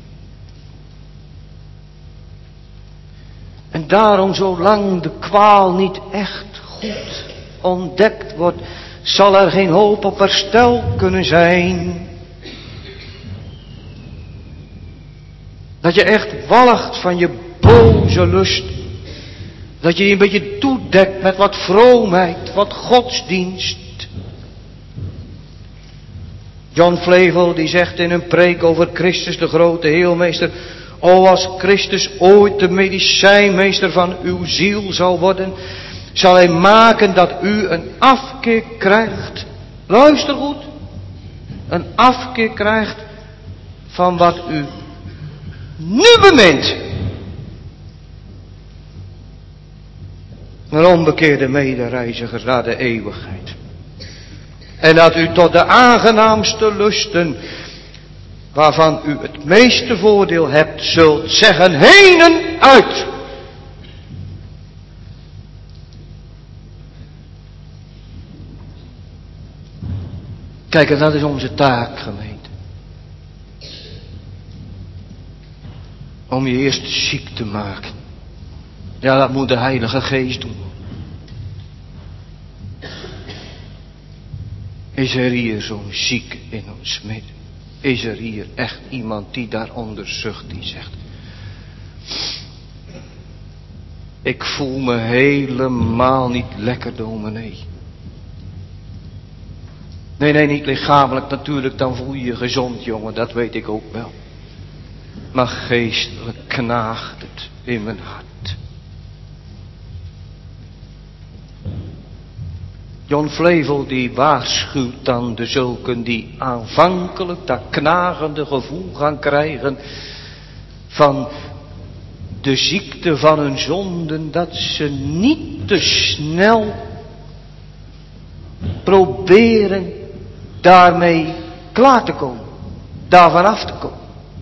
En daarom, zolang de kwaal niet echt goed ontdekt wordt, zal er geen hoop op herstel kunnen zijn. Dat je echt walgt van je boze lust. Dat je je een beetje toedekt met wat vroomheid, wat godsdienst. John Flavel die zegt in een preek over Christus de grote heelmeester: o, als Christus ooit de medicijnmeester van uw ziel zal worden, zal hij maken dat u een afkeer krijgt. Luister goed. Een afkeer krijgt van wat u nu bemint. Een onbekeerde medereizigers naar de eeuwigheid. En dat u tot de aangenaamste lusten, waarvan u het meeste voordeel hebt, zult zeggen: heen en uit. Kijk, en dat is onze taak, gemeente. Om je eerst ziek te maken. Ja, dat moet de Heilige Geest doen. Is er hier zo'n ziek in ons midden? Is er hier echt iemand die daaronder zucht, die zegt: ik voel me helemaal niet lekker, dominee. Nee, nee, niet lichamelijk natuurlijk, dan voel je je gezond, jongen, dat weet ik ook wel. Maar geestelijk knaagt het in mijn hart. John Flavel die waarschuwt dan de zulken die aanvankelijk dat knagende gevoel gaan krijgen van de ziekte van hun zonden, dat ze niet te snel proberen daarmee klaar te komen, daarvan af te komen.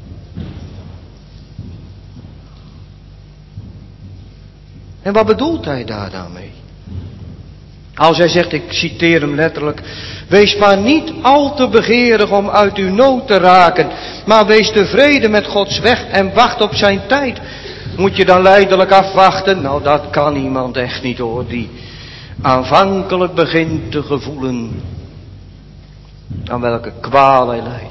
En wat bedoelt hij daar dan mee? Als hij zegt, ik citeer hem letterlijk: wees maar niet al te begeerig om uit uw nood te raken, maar wees tevreden met Gods weg en wacht op zijn tijd. Moet je dan lijdelijk afwachten? Nou, dat kan iemand echt niet hoor, die aanvankelijk begint te gevoelen aan welke kwaal hij lijdt.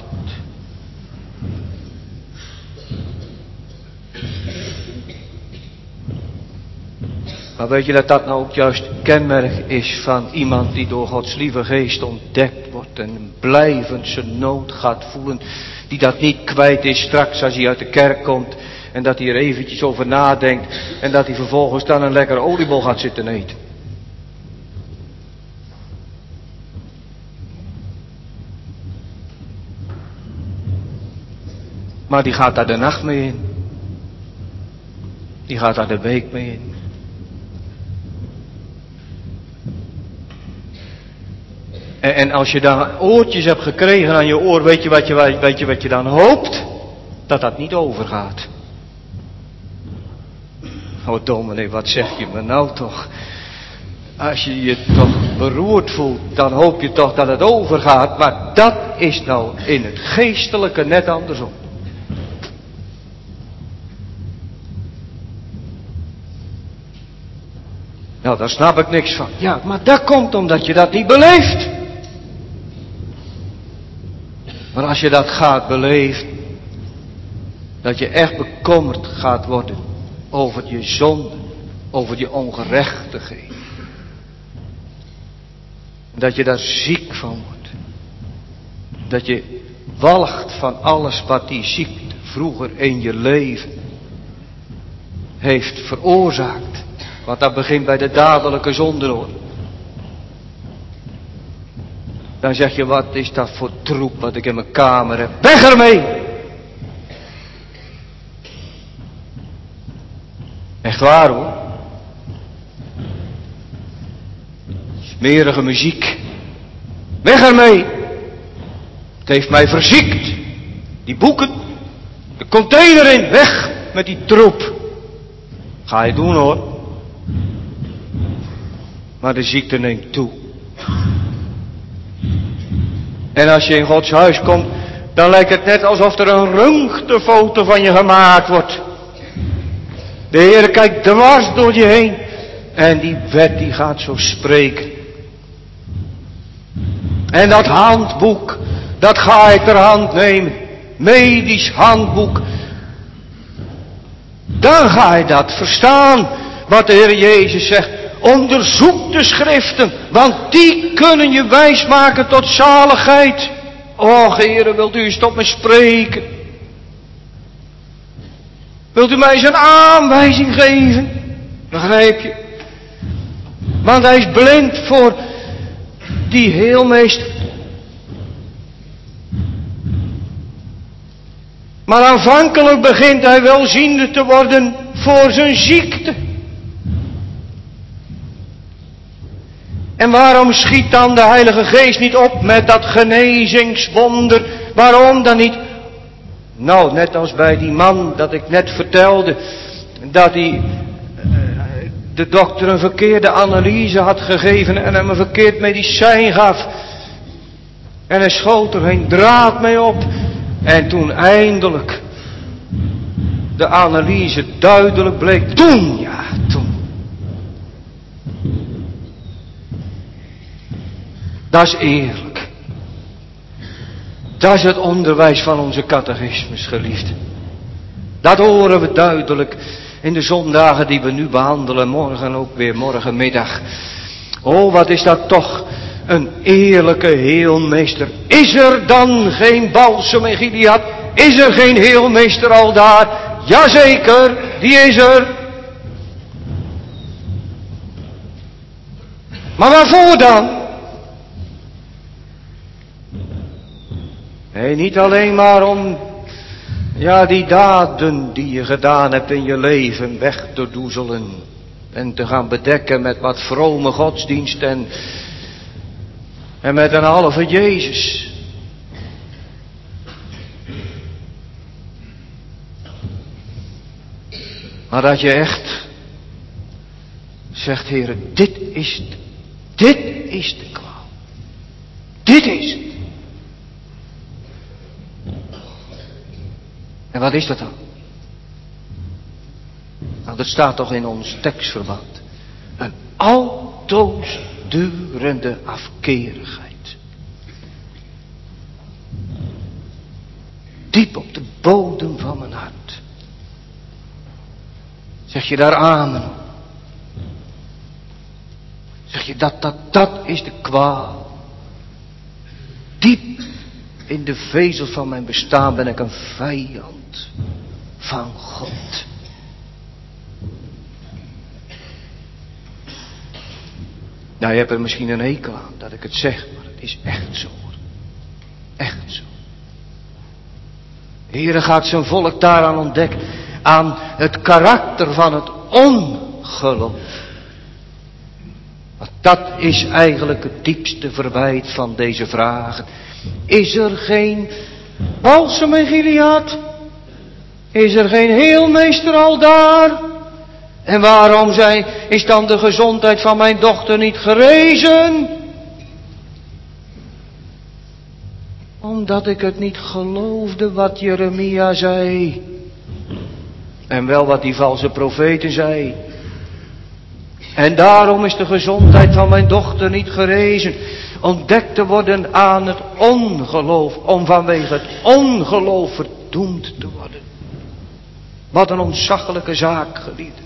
Maar weet je dat dat nou ook juist kenmerk is van iemand die door Gods lieve geest ontdekt wordt en blijvend zijn nood gaat voelen, die dat niet kwijt is straks als hij uit de kerk komt en dat hij er eventjes over nadenkt en dat hij vervolgens dan een lekker oliebol gaat zitten eten. Maar die gaat daar de nacht mee in. Die gaat daar de week mee in. En, en als je dan oortjes hebt gekregen aan je oor, weet je wat je, weet je wat je dan hoopt? Dat dat niet overgaat. Oh dominee, wat zeg je me nou toch? Als je je toch beroerd voelt, dan hoop je toch dat het overgaat. Maar dat is nou in het geestelijke net andersom. Nou, daar snap ik niks van. Ja, maar dat komt omdat je dat niet beleeft. Maar als je dat gaat beleven, dat je echt bekommerd gaat worden over je zonde, over je ongerechtigheid. Dat je daar ziek van wordt. Dat je walgt van alles wat die ziekte vroeger in je leven heeft veroorzaakt. Want dat begint bij de dadelijke zonde hoor. Dan zeg je, wat is dat voor troep wat ik in mijn kamer heb. Weg ermee! Echt waar hoor. Smerige muziek. Weg ermee! Het heeft mij verziekt. Die boeken. De container in. Weg met die troep. Ga je doen hoor. Maar de ziekte neemt toe. En als je in Gods huis komt, dan lijkt het net alsof er een röntgenfoto van je gemaakt wordt. De Heer kijkt dwars door je heen. En die wet die gaat zo spreken. En dat handboek, dat ga ik ter hand nemen. Medisch handboek. Dan ga je dat verstaan. Wat de Heer Jezus zegt. Onderzoek de schriften. Want die kunnen je wijsmaken tot zaligheid. Och Heere, wilt u eens tot me spreken? Wilt u mij eens een aanwijzing geven? Begrijp je? Want hij is blind voor die heelmeester. Maar aanvankelijk begint hij welziende te worden voor zijn ziekte. En waarom schiet dan de Heilige Geest niet op met dat genezingswonder? Waarom dan niet? Nou, net als bij die man dat ik net vertelde, dat hij de dokter een verkeerde analyse had gegeven en hem een verkeerd medicijn gaf. En hij schoot er geen draad mee op. En toen eindelijk de analyse duidelijk bleek, toen ja, toen. Dat is eerlijk. Dat is het onderwijs van onze catechismus, geliefd. Dat horen we duidelijk in de zondagen die we nu behandelen. Morgen ook weer, morgenmiddag. Oh, wat is dat toch een eerlijke heelmeester. Is er dan geen balsem in Gilead? Is er geen heelmeester al daar? Jazeker, die is er. Maar waarvoor dan? Nee, niet alleen maar om, ja, die daden die je gedaan hebt in je leven weg te doezelen. En te gaan bedekken met wat vrome godsdienst en, en met een halve Jezus. Maar dat je echt zegt, Heere, dit is het. Dit is de kwaal. Dit is het. En wat is dat dan? Nou, dat staat toch in ons tekstverband. Een altoos durende afkerigheid. Diep op de bodem van mijn hart. Zeg je daar amen? Zeg je dat, dat, dat is de kwaal. Diep in de vezel van mijn bestaan ben ik een vijand van God. Nou, je hebt er misschien een hekel aan dat ik het zeg, maar het is echt zo. Echt zo. De Heere gaat zijn volk daaraan ontdekken, aan het karakter van het ongeloof. Want dat is eigenlijk het diepste verwijt van deze vragen. Is er geen balsem in Gilead? Is er geen heelmeester al daar? En waarom zij, is dan de gezondheid van mijn dochter niet gerezen? Omdat ik het niet geloofde wat Jeremia zei. En wel wat die valse profeten zei. En daarom is de gezondheid van mijn dochter niet gerezen. Ontdekt te worden aan het ongeloof. Om vanwege het ongeloof verdoemd te worden. Wat een ontzaglijke zaak, geliefde.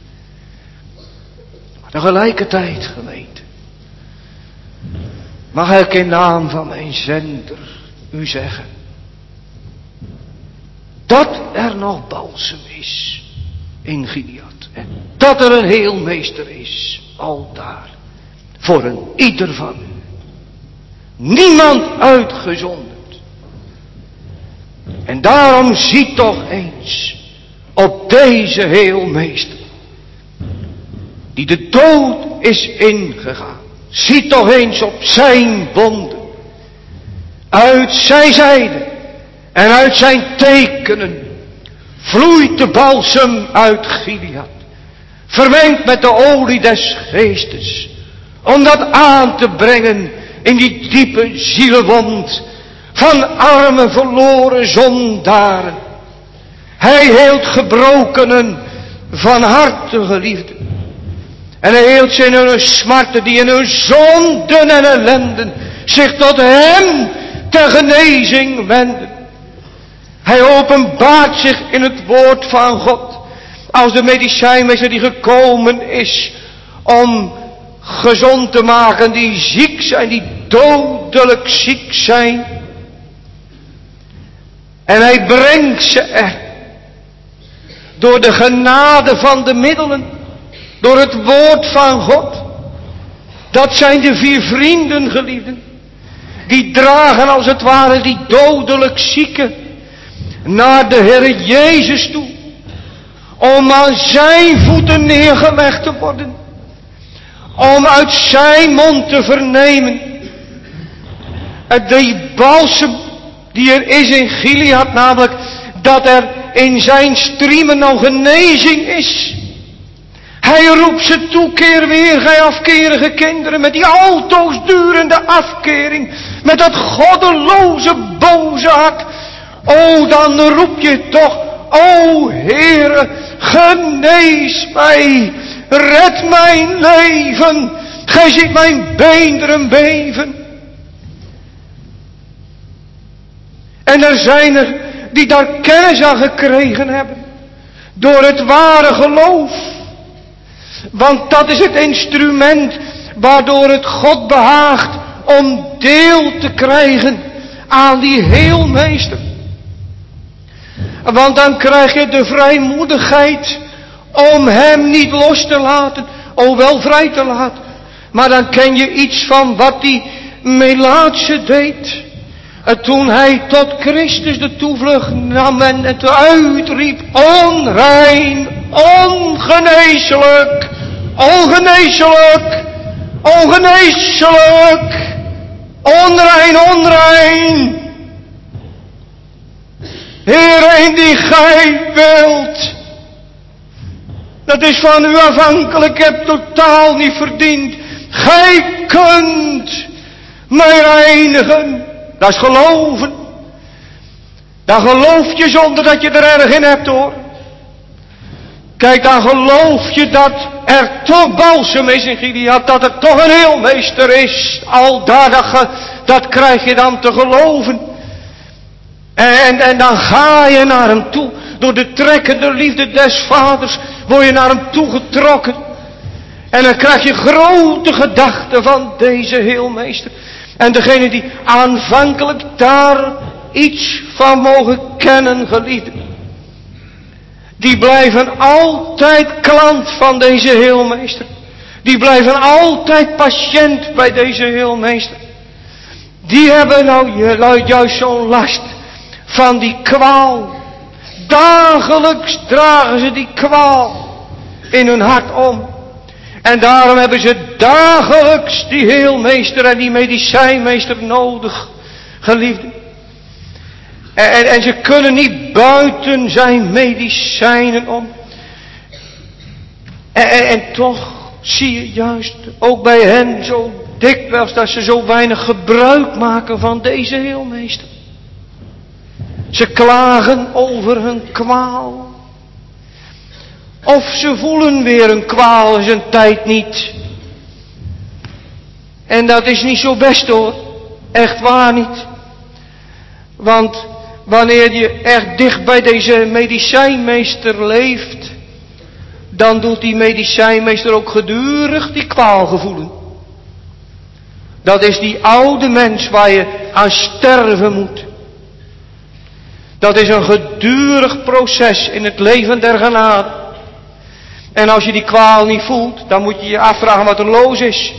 Maar tegelijkertijd, gemeente. Mag ik in naam van mijn zender u zeggen. Dat er nog balsem is in Gilead. En dat er een heelmeester is, al daar. Voor een ieder van u. Niemand uitgezonderd. En daarom zie toch eens op deze heelmeester. Die de dood is ingegaan. Zie toch eens op zijn wonden. Uit zijn zijde en uit zijn tekenen vloeit de balsem uit Gilead. Vermengd met de olie des geestes. Om dat aan te brengen in die diepe zielewond van arme verloren zondaren. Hij heelt gebrokenen van harte, geliefden. En hij heelt ze in hun smarten die in hun zonden en ellenden zich tot hem ter genezing wenden. Hij openbaart zich in het woord van God. Als de medicijnmeester die gekomen is om gezond te maken die ziek zijn, die dodelijk ziek zijn. En hij brengt ze er. Door de genade van de middelen. Door het woord van God. Dat zijn de vier vrienden, geliefden. Die dragen als het ware die dodelijk zieken naar de Heer Jezus toe. Om aan zijn voeten neergelegd te worden. Om uit zijn mond te vernemen. Die balsem die er is in Gilead, namelijk dat er in zijn striemen nog genezing is. Hij roept ze toe, keer weer, gij afkerige kinderen, met die altoosdurende afkering, met dat goddeloze, boze hart. O, dan roep je toch, o Heere, genees mij, red mijn leven, gij ziet mijn beenderen beven. En er zijn er die daar kennis aan gekregen hebben, door het ware geloof. Want dat is het instrument waardoor het God behaagt om deel te krijgen aan die heelmeester. Want dan krijg je de vrijmoedigheid om hem niet los te laten, o wel vrij te laten. Maar dan ken je iets van wat die Melaatse deed. Toen hij tot Christus de toevlucht nam en het uitriep, onrein, ongeneeslijk, ongeneeslijk, ongeneeslijk, onrein, onrein. Heer, indien gij wilt, dat is van u afhankelijk, ik heb totaal niet verdiend. Gij kunt mij reinigen. Dat is geloven. Dan geloof je zonder dat je er erg in hebt, hoor. Kijk, dan geloof je dat er toch balsem is in Gilead, dat er toch een heelmeester is. Al daar, dat, dat krijg je dan te geloven. En, en dan ga je naar hem toe. Door de trekkende liefde des vaders word je naar hem toe getrokken. En dan krijg je grote gedachten van deze heelmeester. En degene die aanvankelijk daar iets van mogen kennen, geliefden, die blijven altijd klant van deze heelmeester. Die blijven altijd patiënt bij deze heelmeester. Die hebben nou juist zo'n last van die kwaal. Dagelijks dragen ze die kwaal in hun hart om. En daarom hebben ze dagelijks die heelmeester en die medicijnmeester nodig, geliefden. En, en, en ze kunnen niet buiten zijn medicijnen om. En, en, en toch zie je juist ook bij hen zo dikwijls dat ze zo weinig gebruik maken van deze heelmeester. Ze klagen over hun kwaal. Of ze voelen weer een kwaal in zijn tijd niet. En dat is niet zo best hoor. Echt waar niet. Want wanneer je echt dicht bij deze medicijnmeester leeft, dan doet die medicijnmeester ook gedurig die kwaal gevoelen. Dat is die oude mens waar je aan sterven moet. Dat is een gedurig proces in het leven der genade. En als je die kwaal niet voelt, dan moet je je afvragen wat er los is.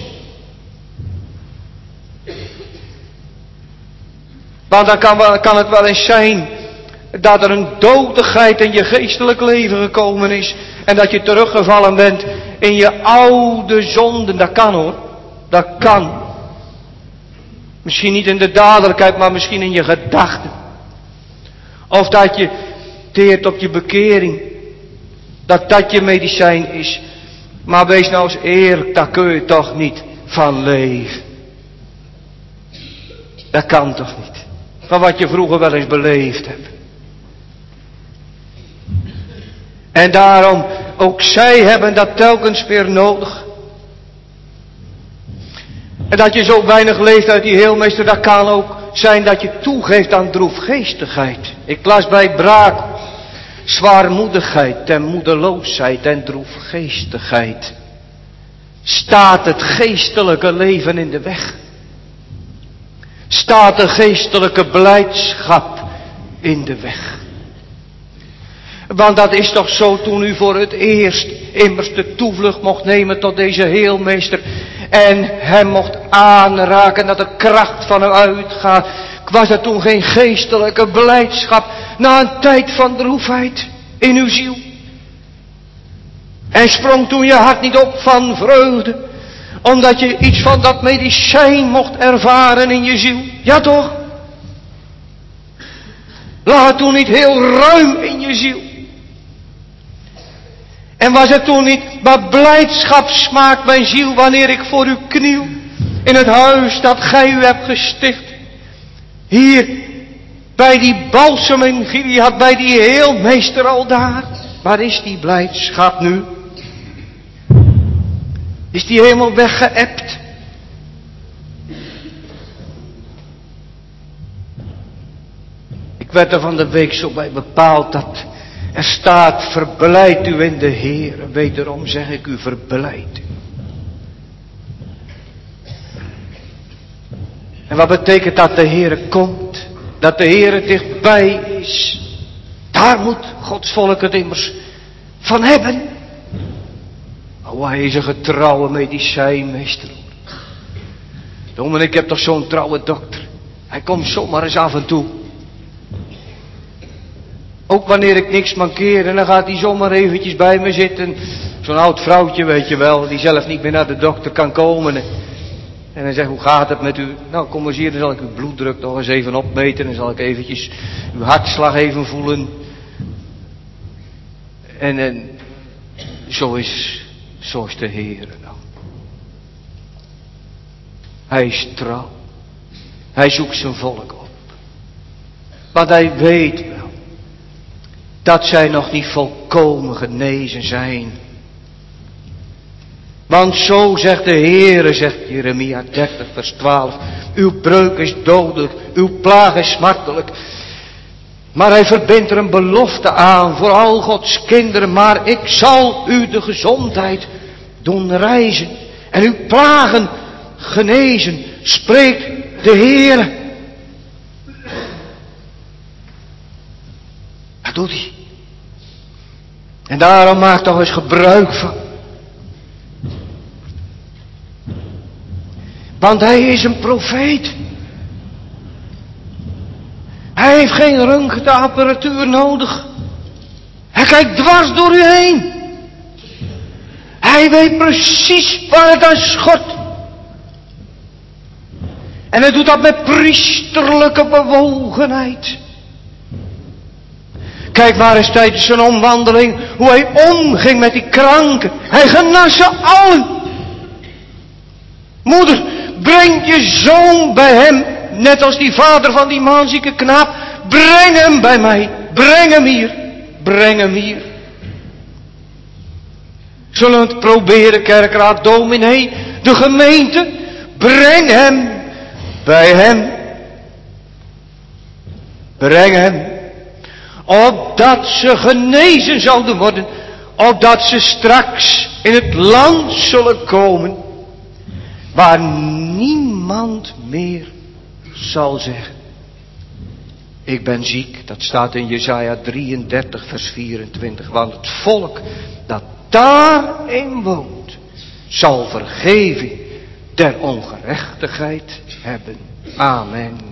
Want dan kan, kan het wel eens zijn dat er een dodigheid in je geestelijk leven gekomen is. En dat je teruggevallen bent in je oude zonden. Dat kan hoor. Dat kan. Misschien niet in de dadelijkheid, maar misschien in je gedachten. Of dat je teert op je bekering. Dat dat je medicijn is. Maar wees nou eens eerlijk, daar kun je toch niet van leven. Dat kan toch niet. Van wat je vroeger wel eens beleefd hebt. En daarom, ook zij hebben dat telkens weer nodig. En dat je zo weinig leeft uit die heelmeester, dat kan ook zijn dat je toegeeft aan droefgeestigheid. Ik las bij Braak, zwaarmoedigheid en moedeloosheid en droefgeestigheid. Staat het geestelijke leven in de weg? Staat de geestelijke blijdschap in de weg? Want dat is toch zo toen u voor het eerst immers de toevlucht mocht nemen tot deze heelmeester. En hem mocht aanraken dat de kracht van hem uitgaat. Was er toen geen geestelijke blijdschap na een tijd van droefheid in uw ziel? En sprong toen je hart niet op van vreugde, omdat je iets van dat medicijn mocht ervaren in je ziel? Ja toch? Lag het toen niet heel ruim in je ziel? En was het toen niet maar blijdschap smaakt mijn ziel wanneer ik voor u kniel in het huis dat gij u hebt gesticht? Hier bij die balsem in Gilead, bij die heelmeester al daar. Waar is die blijdschap nu? Is die helemaal weggeëpt? Ik werd er van de week zo bij bepaald dat er staat, verblijd u in de Heer. Wederom zeg ik u, verblijd u. En wat betekent dat de Heer komt? Dat de Heer dichtbij is. Daar moet Gods volk het immers van hebben. Oh, hij is een getrouwe medicijnmeester. Dominee, ik heb toch zo'n trouwe dokter. Hij komt zomaar eens af en toe. Ook wanneer ik niks mankeer, en dan gaat hij zomaar eventjes bij me zitten. Zo'n oud vrouwtje, weet je wel, die zelf niet meer naar de dokter kan komen. En dan zegt, hoe gaat het met u? Nou, kom eens hier, dan zal ik uw bloeddruk nog eens even opmeten. Dan zal ik eventjes uw hartslag even voelen. En, en zo is, zo is de Heer nou. Hij is trouw. Hij zoekt zijn volk op. Want hij weet wel dat zij nog niet volkomen genezen zijn. Want zo zegt de Heere, zegt Jeremia dertig vers twaalf. Uw breuk is dodelijk, uw plaag is smartelijk. Maar hij verbindt er een belofte aan voor al Gods kinderen. Maar ik zal u de gezondheid doen reizen en uw plagen genezen, spreekt de Heere. Dat doet hij. En daarom maak toch eens gebruik van. Want hij is een profeet. Hij heeft geen röntgenapparatuur nodig. Hij kijkt dwars door u heen. Hij weet precies waar het aan schort. En hij doet dat met priesterlijke bewogenheid. Kijk maar eens tijdens zijn omwandeling hoe hij omging met die kranken. Hij genas ze allen. Moeder, breng je zoon bij hem, net als die vader van die maanzieke knaap. Breng hem bij mij, breng hem hier, breng hem hier. Zullen we het proberen, kerkraad, dominee, de gemeente? Breng hem bij hem. Breng hem. Opdat ze genezen zouden worden. Opdat ze straks in het land zullen komen. Waar niemand meer zal zeggen. Ik ben ziek. Dat staat in Jesaja drieëndertig vers vierentwintig. Want het volk dat daarin woont. Zal vergeving der ongerechtigheid hebben. Amen.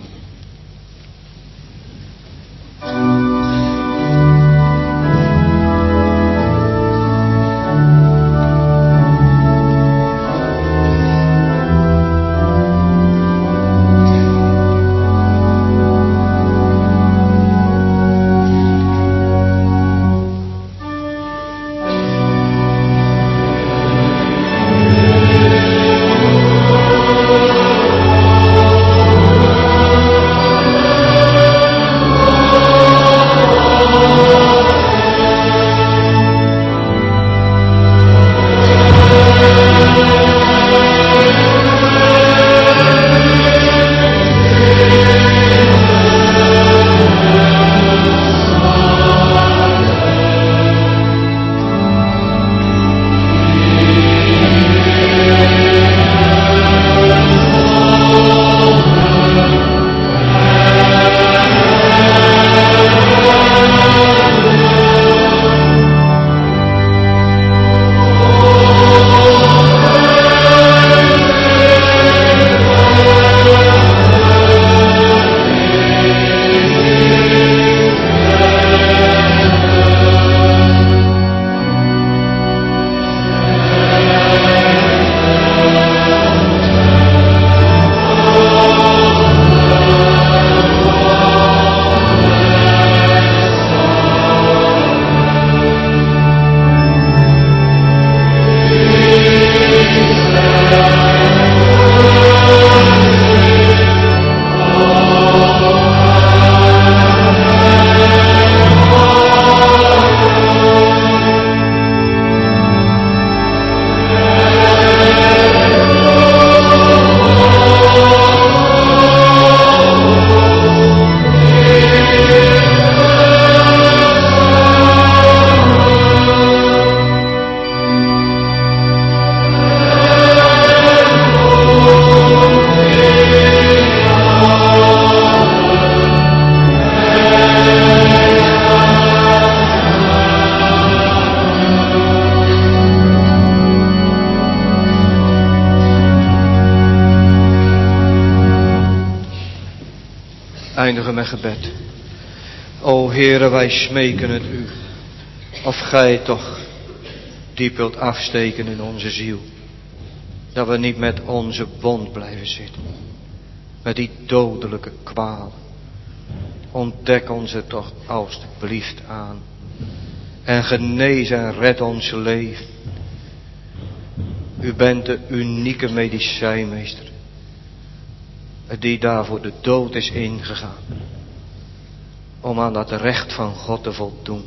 Eindigen met gebed. O Heere, wij smeken het u. Of gij toch diep wilt afsteken in onze ziel. Dat we niet met onze wond blijven zitten. Met die dodelijke kwaal. Ontdek ons er toch alstublieft aan. En genees en red ons leven. U bent de unieke medicijnmeester. Die daarvoor de dood is ingegaan. Om aan dat recht van God te voldoen.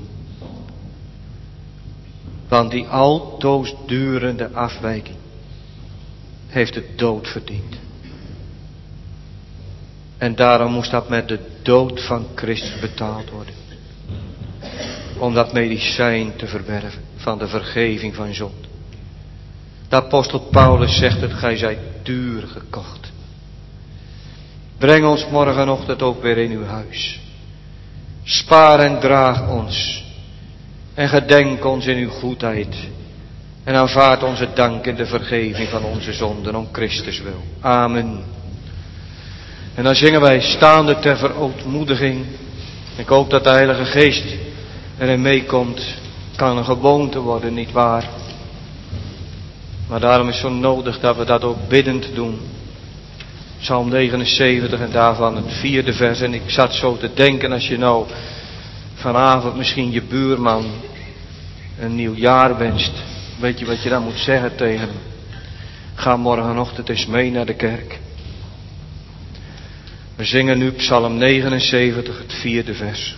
Want die altoos durende afwijking heeft de dood verdiend. En daarom moest dat met de dood van Christus betaald worden. Om dat medicijn te verwerven van de vergeving van zonde. De apostel Paulus zegt het, gij zijt duur gekocht. Breng ons morgenochtend ook weer in uw huis. Spaar en draag ons. En gedenk ons in uw goedheid. En aanvaard onze dank in de vergeving van onze zonden om Christus wil. Amen. En dan zingen wij staande ter verootmoediging. Ik hoop dat de Heilige Geest erin meekomt. Kan een gewoonte worden, niet waar? Maar daarom is het zo nodig dat we dat ook biddend doen. Psalm negenenzeventig en daarvan het vierde vers. En ik zat zo te denken, als je nou vanavond misschien je buurman een nieuw jaar wenst. Weet je wat je dan moet zeggen tegen hem? Ga morgenochtend eens mee naar de kerk. We zingen nu Psalm negenenzeventig, het vierde vers.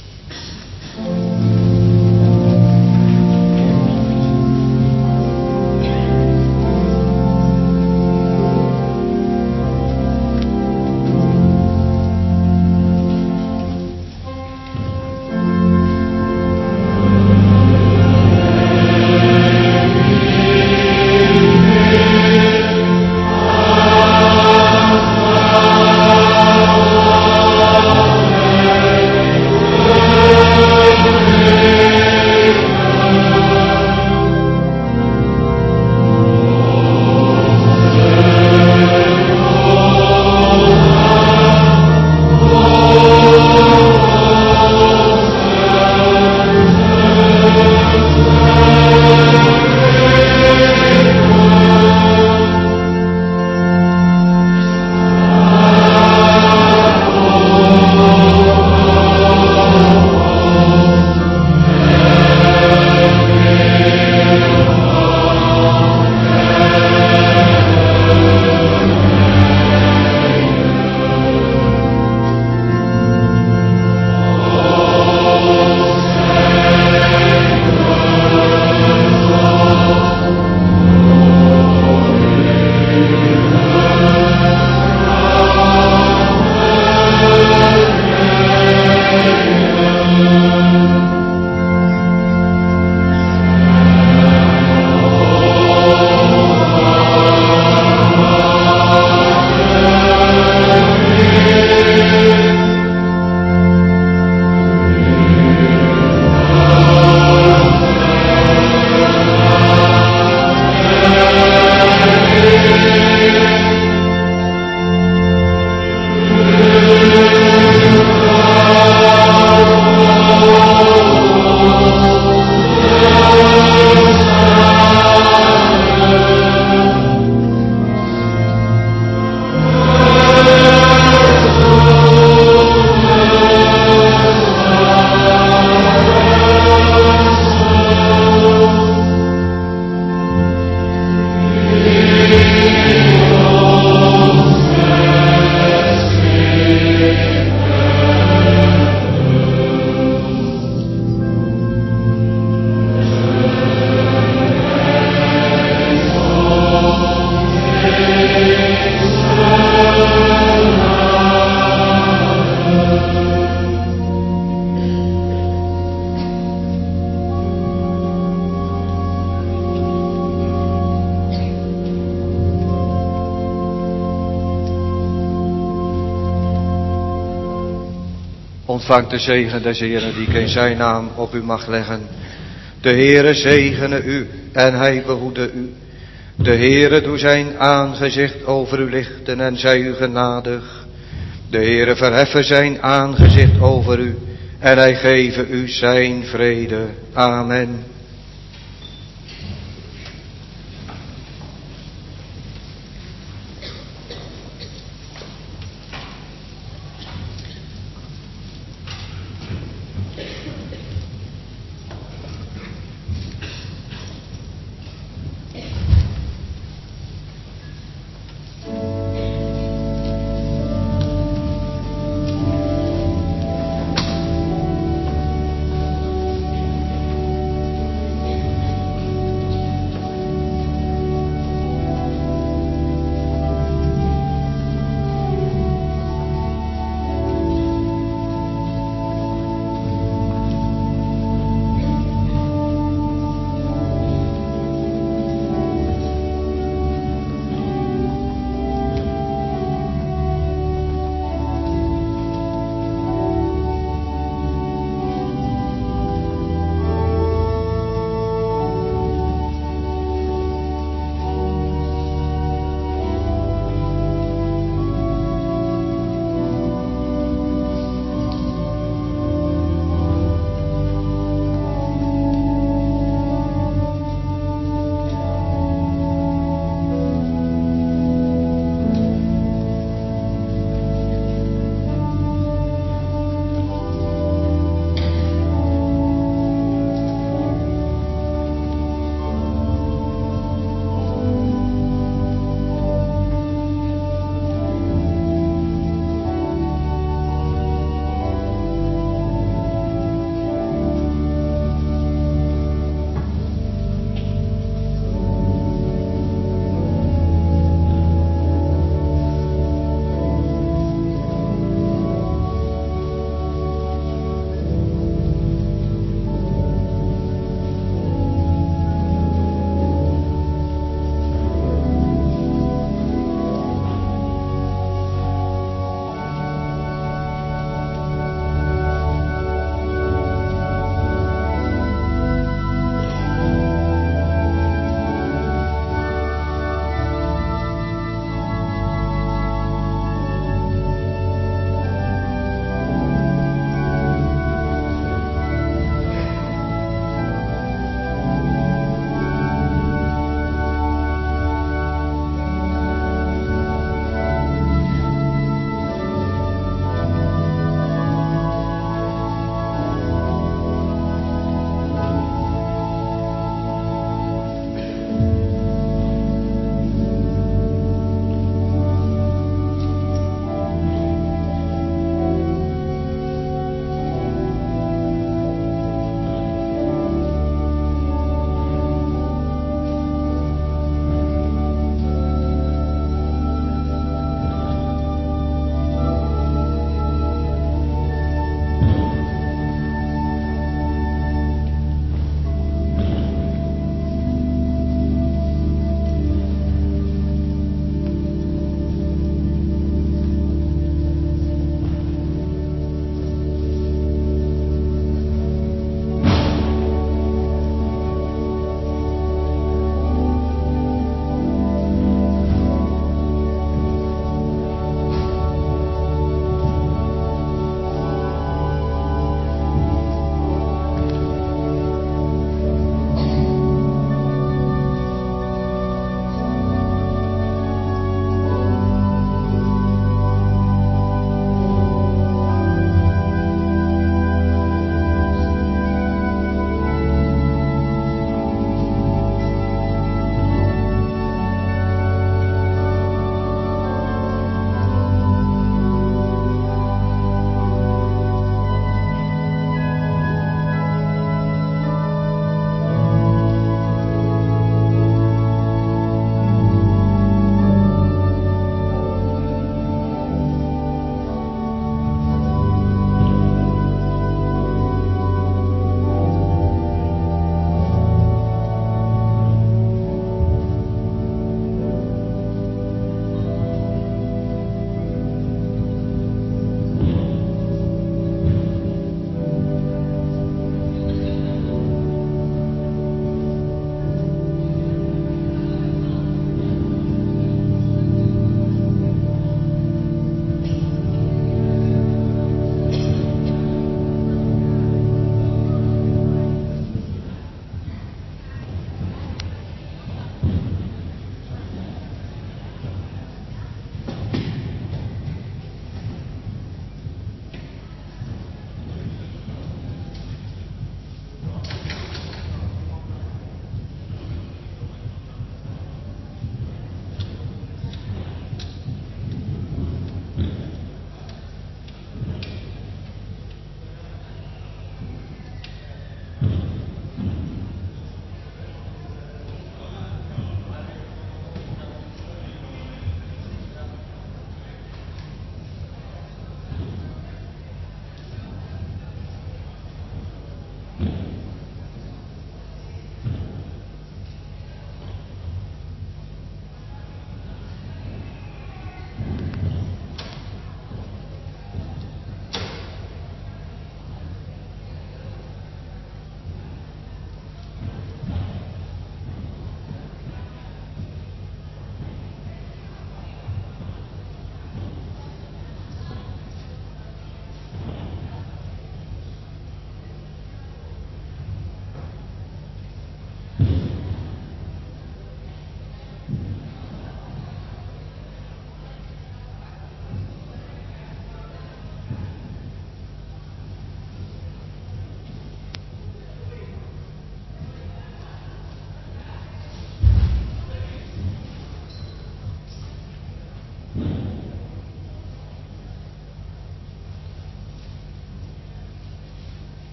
Ontvangt de zegen des Heeren die ik in zijn naam op u mag leggen. De Heere zegene u en hij behoede u. De Heere doe zijn aangezicht over u lichten en zij u genadig. De Heere verheffen zijn aangezicht over u en hij geven u zijn vrede. Amen.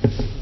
Amen.